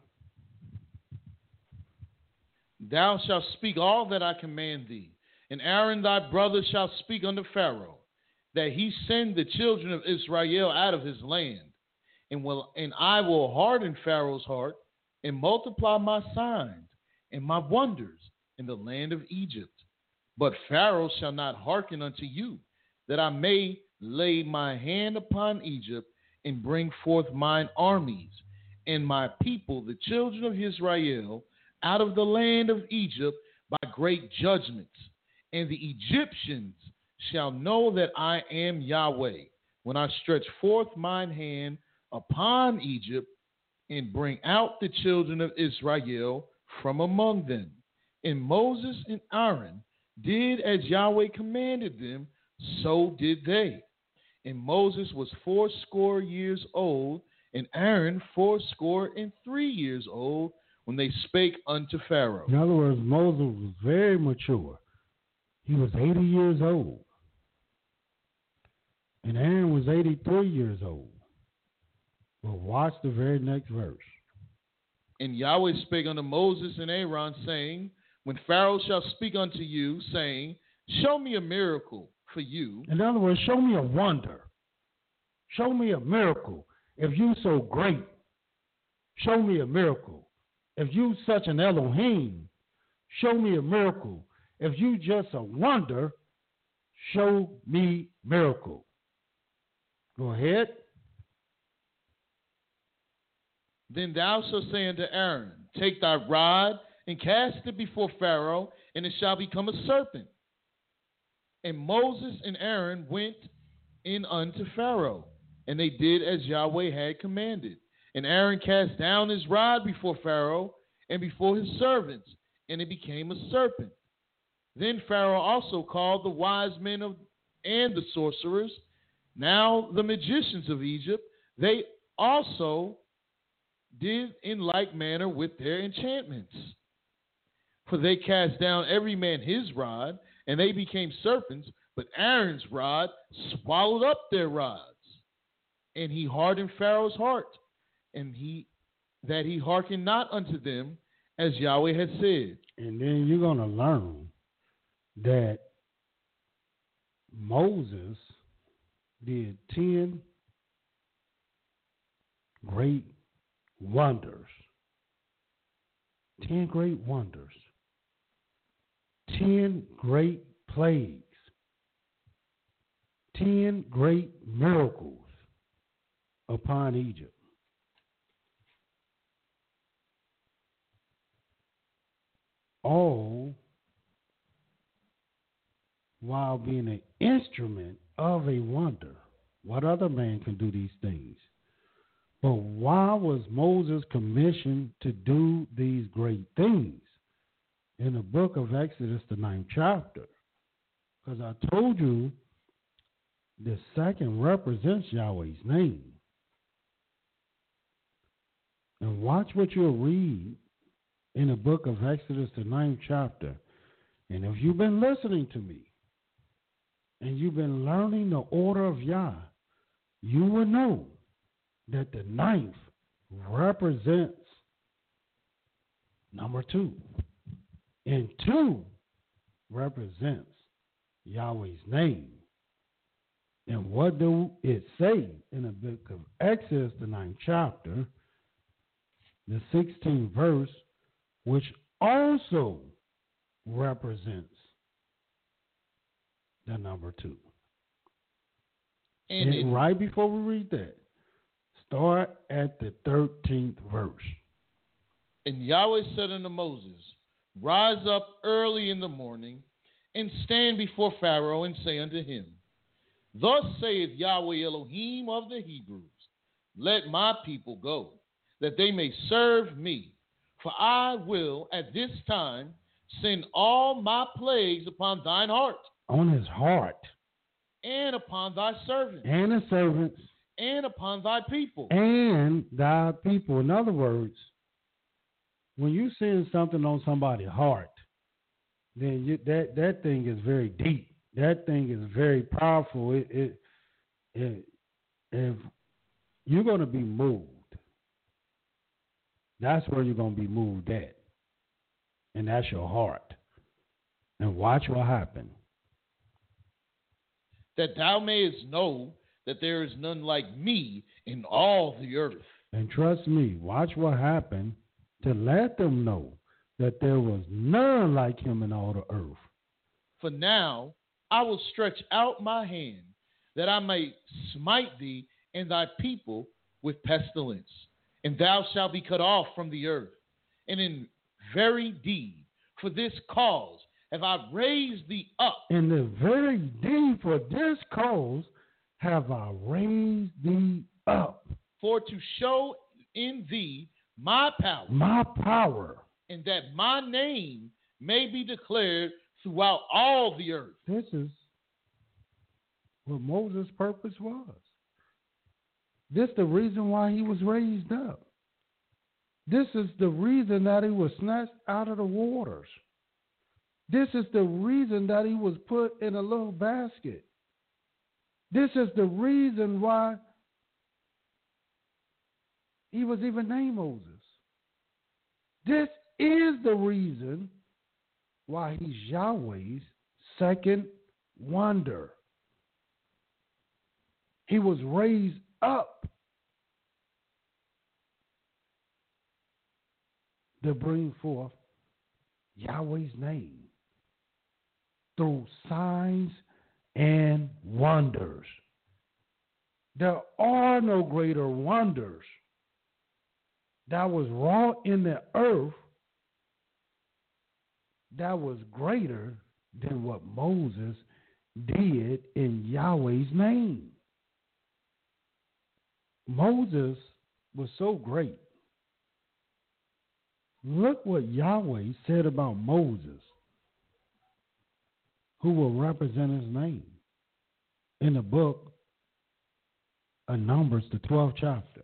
Thou shalt speak all that I command thee, and Aaron thy brother shall speak unto Pharaoh, that he send the children of Israel out of his land. And I will harden Pharaoh's heart, and multiply my signs and my wonders in the land of Egypt. But Pharaoh shall not hearken unto you, that I may lay my hand upon Egypt, and bring forth mine armies and my people, the children of Israel, out of the land of Egypt by great judgments. And the Egyptians shall know that I am Yahweh, when I stretch forth mine hand upon Egypt, and bring out the children of Israel from among them. And Moses and Aaron did as Yahweh commanded them, so did they. And Moses was 80 years old, and Aaron 83 years old, when they spake unto Pharaoh. In other words, Moses was very mature. He was 80 years old. And Aaron was 83 years old. Well, watch the very next verse. And Yahweh spake unto Moses and Aaron, saying, when Pharaoh shall speak unto you, saying, show me a miracle for you. In other words, show me a wonder. Show me a miracle. If you so great, show me a miracle. If you such an Elohim, show me a miracle. If you just a wonder, show me miracle. Go ahead. Then thou shalt say unto Aaron, take thy rod and cast it before Pharaoh, and it shall become a serpent. And Moses and Aaron went in unto Pharaoh, and they did as Yahweh had commanded. And Aaron cast down his rod before Pharaoh and before his servants, and it became a serpent. Then Pharaoh also called the wise men and the sorcerers, now the magicians of Egypt. They also did in like manner with their enchantments. For they cast down every man his rod, and they became serpents, but Aaron's rod swallowed up their rods. And he hardened Pharaoh's heart, and he hearkened not unto them, as Yahweh had said. And then you're going to learn that Moses did 10 great wonders. 10 great wonders. 10 great plagues. 10 great miracles upon Egypt. All while being an instrument of a wonder. What other man can do these things? But why was Moses commissioned to do these great things? In the book of Exodus, the 9th chapter. Because I told you the second represents Yahweh's name. And watch what you'll read in the book of Exodus, the 9th chapter. And if you've been listening to me, and you've been learning the order of Yah, you will know that the 9th represents number 2. And 2 represents Yahweh's name. And what do it say in the book of Exodus, the 9th chapter, the 16th verse, which also represents the number 2. And right before we read that, Start at the 13th verse. And Yahweh said unto Moses, Rise up early in the morning, and stand before Pharaoh, and say unto him, Thus saith Yahweh Elohim of the Hebrews, Let my people go, that they may serve me. For I will at this time send all my plagues upon thine heart. On his heart. And upon thy servants. And his servants. And upon thy people. And thy people. In other words, when you send something on somebody's heart, then that thing is very deep. That thing is very powerful. If you're going to be moved, that's where you're going to be moved at. And that's your heart. And watch what happens. That thou mayest know that there is none like me in all the earth. And trust me, watch what happened to let them know that there was none like him in all the earth. For now I will stretch out my hand, that I may smite thee and thy people with pestilence, and thou shalt be cut off from the earth. And in very deed, for this cause have I raised thee up. In the very deed, for this cause have I raised thee up. For to show in thee my power. My power. And that my name may be declared throughout all the earth. This is what Moses' purpose was. This is the reason why he was raised up. This is the reason that he was snatched out of the waters. This is the reason that he was put in a little basket. This is the reason why he was even named Moses. This is the reason why he's Yahweh's second wonder. He was raised up to bring forth Yahweh's name through signs and wonders. There are no greater wonders that was wrought in the earth that was greater than what Moses did in Yahweh's name. Moses was so great. Look what Yahweh said about Moses, who will represent his name in the book of Numbers, the 12th chapter.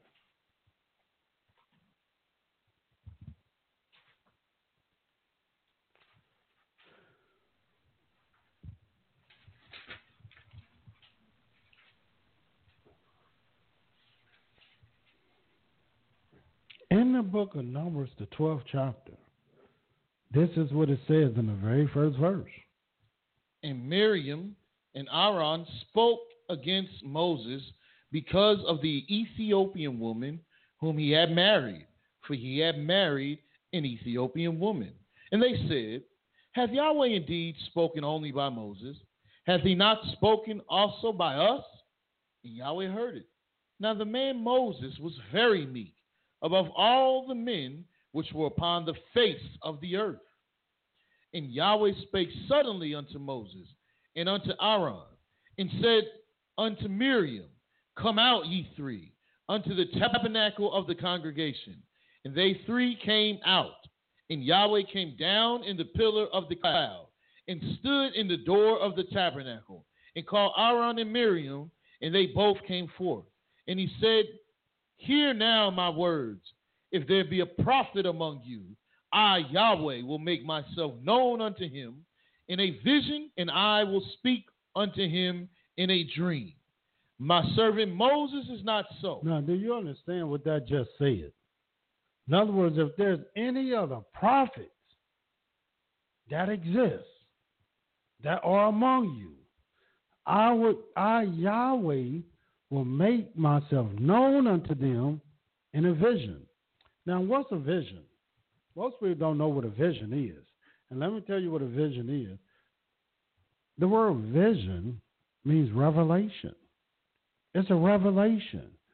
In the book of Numbers, the 12th chapter, this is what it says in the very first verse. And Miriam and Aaron spoke against Moses because of the Ethiopian woman whom he had married, for he had married an Ethiopian woman. And they said, Hath Yahweh indeed spoken only by Moses? Hath he not spoken also by us? And Yahweh heard it. Now the man Moses was very meek, above all the men which were upon the face of the earth. And Yahweh spake suddenly unto Moses and unto Aaron, and said unto Miriam, Come out, ye three, unto the tabernacle of the congregation. And they three came out, and Yahweh came down in the pillar of the cloud, and stood in the door of the tabernacle, and called Aaron and Miriam, and they both came forth. And he said, Hear now my words. If there be a prophet among you, I, Yahweh, will make myself known unto him in a vision, and I will speak unto him in a dream. My servant Moses is not so. Now, do you understand what that just said? In other words, if there's any other prophets that exist, that are among you, I, Yahweh, will make myself known unto them in a vision. Now, what's a vision? Most people don't know what a vision is. And let me tell you what a vision is. The word vision means revelation. It's a revelation.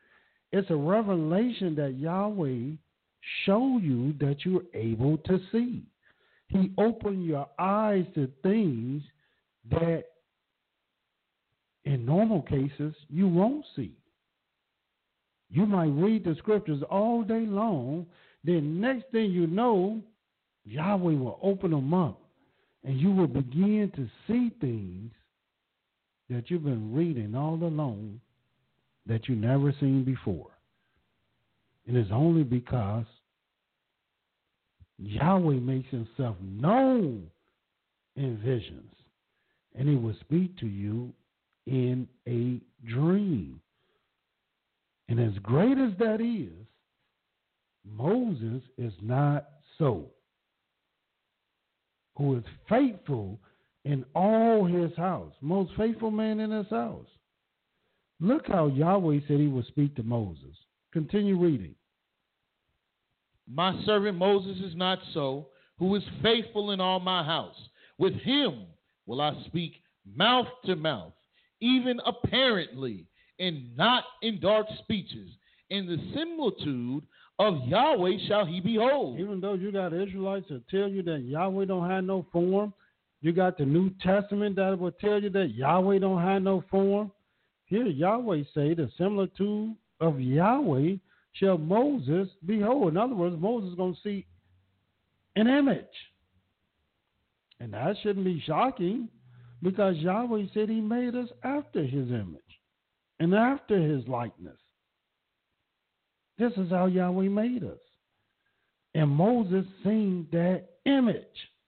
It's a revelation that Yahweh show you that you're able to see. He opened your eyes to things that in normal cases you won't see. You might read the scriptures all day long, then next thing you know, Yahweh will open them up and you will begin to see things that you've been reading all along that you never seen before. And it's only because Yahweh makes himself known in visions, and he will speak to you in a dream. And as great as that is, Moses is not so, who is faithful in all his house, most faithful man in his house. Look how Yahweh said he would speak to Moses. Continue reading. My servant Moses is not so, who is faithful in all my house. With him will I speak mouth to mouth, even apparently, and not in dark speeches. In the similitude of Yahweh shall he behold. Even though you got Israelites that tell you that Yahweh don't have no form, you got the New Testament that will tell you that Yahweh don't have no form. Here Yahweh say the similitude of Yahweh shall Moses behold. In other words, Moses is going to see an image. And that shouldn't be shocking because Yahweh said he made us after his image and after his likeness. This is how Yahweh made us. And Moses seen that image.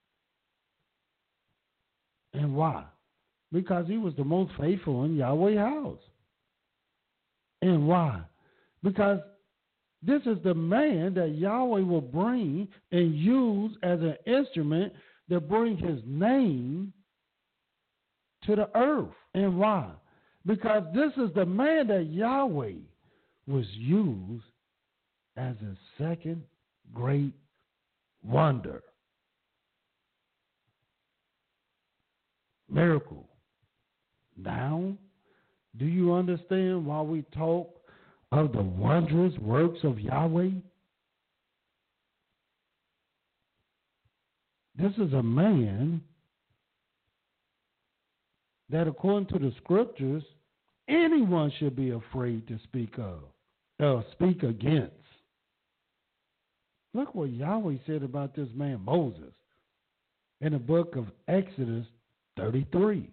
And why? Because he was the most faithful in Yahweh's house. And why? Because this is the man that Yahweh will bring and use as an instrument to bring his name to the earth. And why? Because this is the man that Yahweh was used as a second great wonder. Miracle. Now, do you understand why we talk of the wondrous works of Yahweh? This is a man that, according to the scriptures, anyone should be afraid to speak of, speak against. Look what Yahweh said about this man Moses in the book of Exodus 33.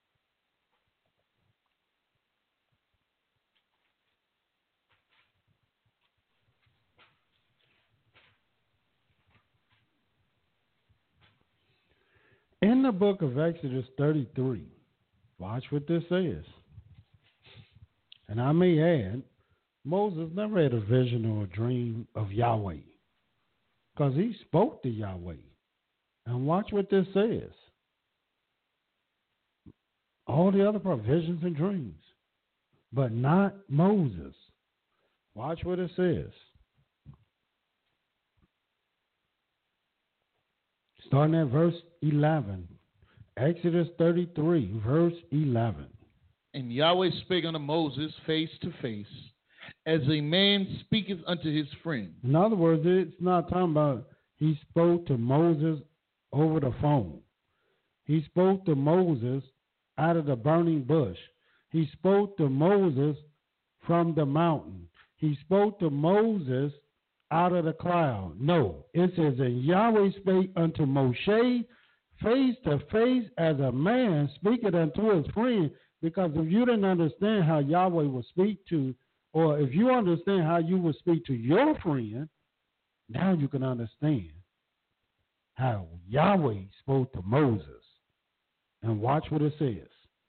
In the book of Exodus 33, watch what this says. And I may add, Moses never had a vision or a dream of Yahweh because he spoke to Yahweh. And watch what this says. All the other provisions and dreams, but not Moses. Watch what it says. Starting at verse 11. Exodus 33, verse 11. And Yahweh spake unto Moses face to face, as a man speaketh unto his friend. In other words, it's not talking about he spoke to Moses over the phone. He spoke to Moses out of the burning bush. He spoke to Moses from the mountain. He spoke to Moses out of the cloud. No, it says, and Yahweh spake unto Moshe face to face as a man speaketh unto his friend. Because if you didn't understand how Yahweh would speak to, or if you understand how you would speak to your friend, now you can understand how Yahweh spoke to Moses. And watch what it says.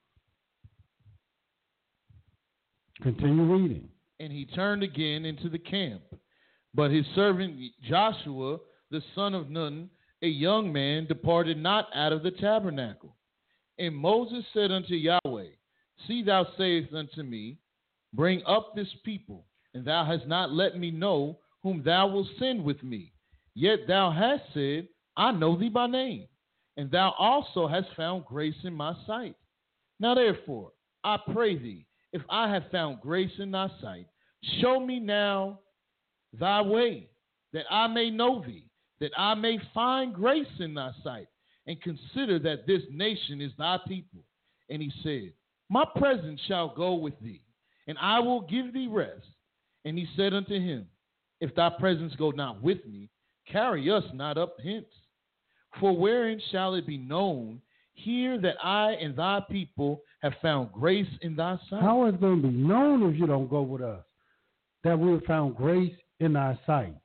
Continue reading. And he turned again into the camp. But his servant Joshua, the son of Nun, a young man, departed not out of the tabernacle. And Moses said unto Yahweh, see, thou sayest unto me, bring up this people, and thou hast not let me know whom thou wilt send with me. Yet thou hast said, I know thee by name, and thou also hast found grace in my sight. Now therefore, I pray thee, if I have found grace in thy sight, Show me now thy way, that I may know thee, that I may find grace in thy sight, and consider that this nation is thy people. And he said, my presence shall go with thee, and I will give thee rest. And he said unto him, if thy presence go not with me, carry us not up hence. For wherein shall it be known here that I and thy people have found grace in thy sight? How is it going to be known if you don't go with us, that we have found grace in thy sight?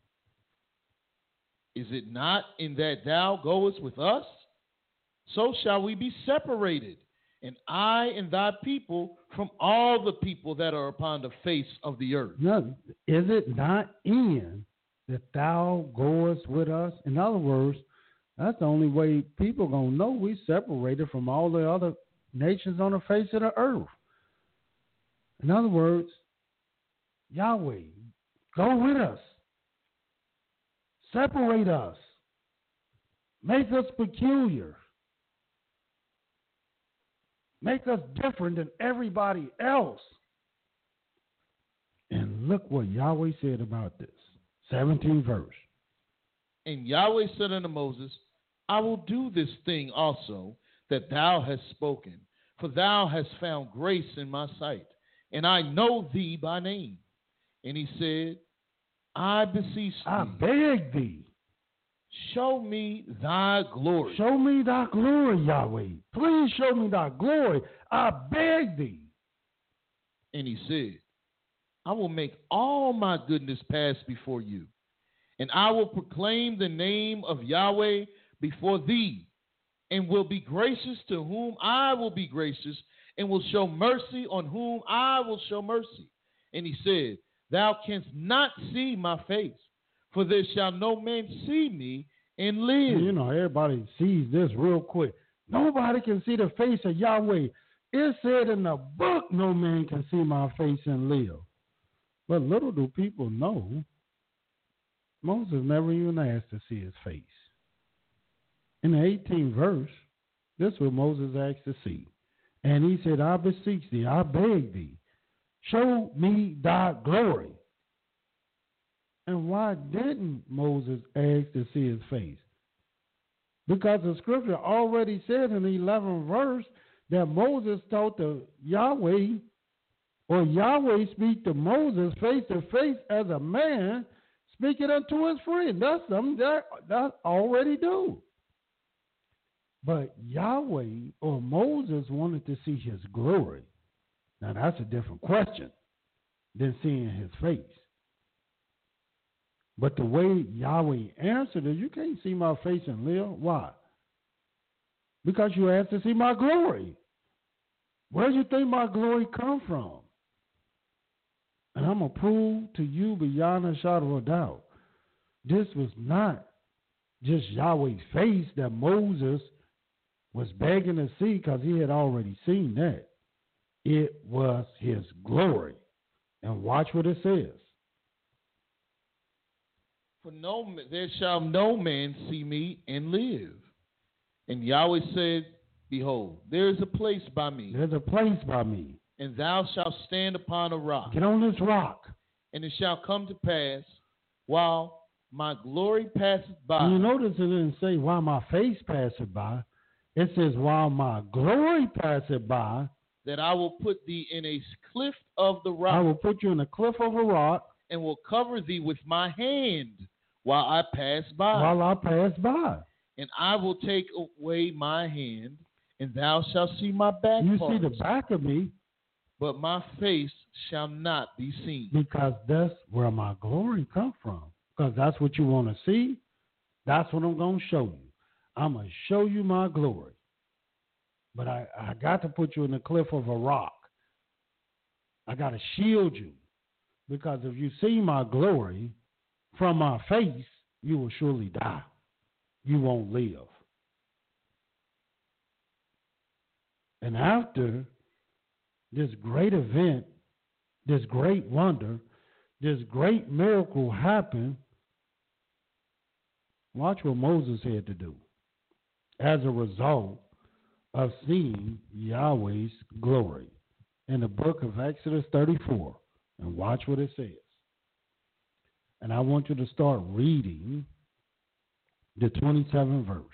Is it not in that thou goest with us? So shall we be separated, and I and thy people from all the people that are upon the face of the earth. No, is it not in that thou goest with us? In other words, that's the only way people going to know we separated from all the other nations on the face of the earth. In other words, Yahweh, go with us. Separate us. Make us peculiar. Make us different than everybody else. And look what Yahweh said about this. 17th verse. And Yahweh said unto Moses, I will do this thing also that thou hast spoken, for thou hast found grace in my sight, and I know thee by name. And he said, I beseech thee, I beg thee, show me thy glory. show me thy glory, Yahweh. Please show me thy glory. I beg thee. And he said, I will make all my goodness pass before you, and I will proclaim the name of Yahweh before thee, and will be gracious to whom I will be gracious, and will show mercy on whom I will show mercy. And he said, thou canst not see my face, for there shall no man see me and live. You know, everybody sees this real quick. Nobody can see the face of Yahweh. It said in the book, no man can see my face and live. But little do people know, Moses never even asked to see his face. In the 18th verse, this is what Moses asked to see. And he said, I beseech thee, I beg thee, show me thy glory. And why didn't Moses ask to see his face? Because the scripture already said in the 11th verse that Moses told to Yahweh, or Yahweh speak to Moses face to face as a man speaking unto his friend. That's something that already do. But Yahweh or Moses wanted to see his glory. Now that's a different question than seeing his face. But the way Yahweh answered is, you can't see my face and live. Why? Because you asked to see my glory. Where do you think my glory come from? And I'm going to prove to you beyond a shadow of doubt, this was not just Yahweh's face that Moses was begging to see, because he had already seen that. It was his glory. And watch what it says. For there shall no man see me and live. And Yahweh said, behold, there is a place by me. There's a place by me. And thou shalt stand upon a rock. Get on this rock. And it shall come to pass, while my glory passeth by. And you notice it didn't say while my face passeth by. It says while my glory passeth by. That I will put thee in a cliff of the rock. I will put you in a cliff of a rock. And will cover thee with my hand while I pass by. While I pass by. And I will take away my hand, and thou shalt see my back. You parts. see the back of me. But my face shall not be seen. Because that's where my glory comes from. Because that's what you want to see. That's what I'm going to show you. I'm going to show you my glory. But I got to put you in the cliff of a rock. I got to shield you. Because if you see my glory from my face, you will surely die. You won't live. And after this great event, this great wonder, this great miracle happened, watch what Moses had to do as a result of seeing Yahweh's glory. In the book of Exodus 34, And watch what it says. And I want you to start reading the 27th verse.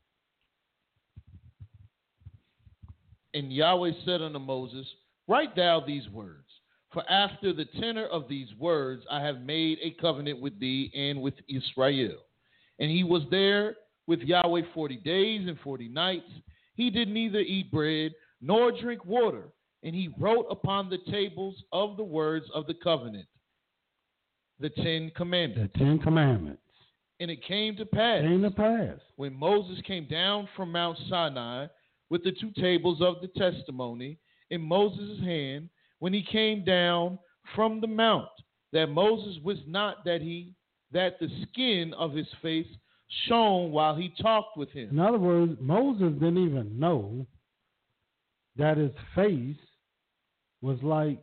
And Yahweh said unto Moses, Write thou these words, for after the tenor of these words I have made a covenant with thee and with Israel. And he was there with Yahweh 40 days and 40 nights. He did neither eat bread nor drink water. And he wrote upon the tables of the words of the covenant the 10 Commandments. The 10 Commandments. And it came to pass, when Moses came down from Mount Sinai with the 2 tables of the testimony in Moses' hand, when he came down from the mount, that Moses was not that the skin of his face shone while he talked with him. In other words, Moses didn't even know that his face was like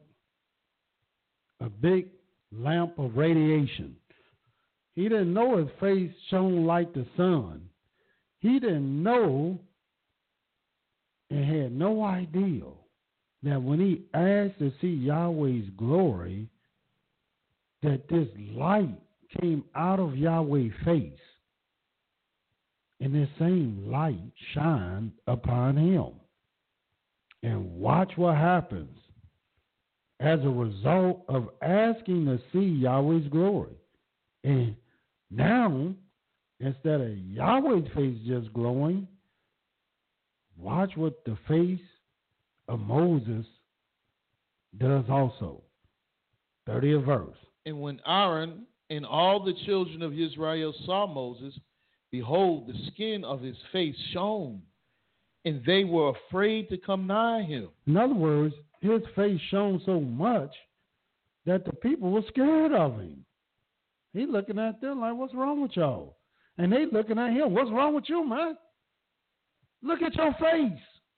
a big lamp of radiation. He didn't know his face shone like the sun. He didn't know and had no idea that when he asked to see Yahweh's glory, that this light came out of Yahweh's face, and this same light shined upon him. And watch what happens as a result of asking to see Yahweh's glory. And now, instead of Yahweh's face just glowing, watch what the face of Moses does also. 30th verse. And when Aaron and all the children of Israel saw Moses, behold, the skin of his face shone, and they were afraid to come nigh him. In other words, his face shone so much that the people were scared of him. He looking at them like, what's wrong with y'all? And they looking at him, what's wrong with you, man? Look at your face.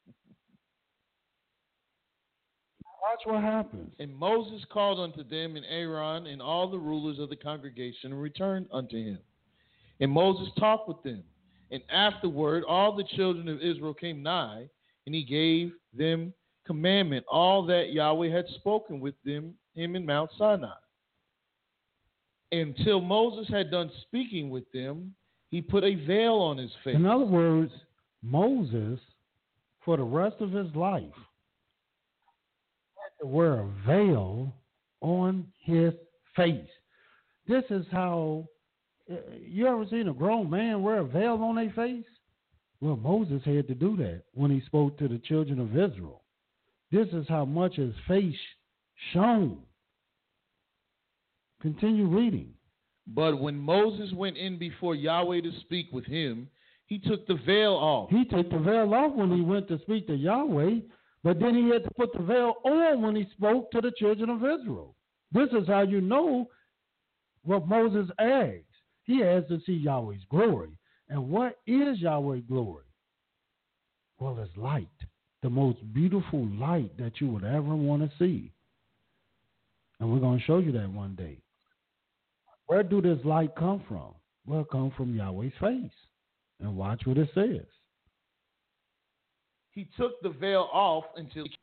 Watch what happens. And Moses called unto them, and Aaron and all the rulers of the congregation, and returned unto him. And Moses talked with them. And afterward, all the children of Israel came nigh, and he gave them commandment, all that Yahweh had spoken with him in Mount Sinai. Until Moses had done speaking with them, he put a veil on his face. In other words, Moses, for the rest of his life, had to wear a veil on his face. This is how, you ever seen a grown man wear a veil on their face? Well, Moses had to do that when he spoke to the children of Israel. This is how much his face shone. Continue reading. But when Moses went in before Yahweh to speak with him, he took the veil off. He took the veil off when he went to speak to Yahweh, but then he had to put the veil on when he spoke to the children of Israel. This is how you know what Moses asked. He asked to see Yahweh's glory. And what is Yahweh's glory? Well, it's light, the most beautiful light that you would ever want to see. And we're going to show you that one day. Where do this light come from? Well, it comes from Yahweh's face. And watch what it says. He took the veil off until he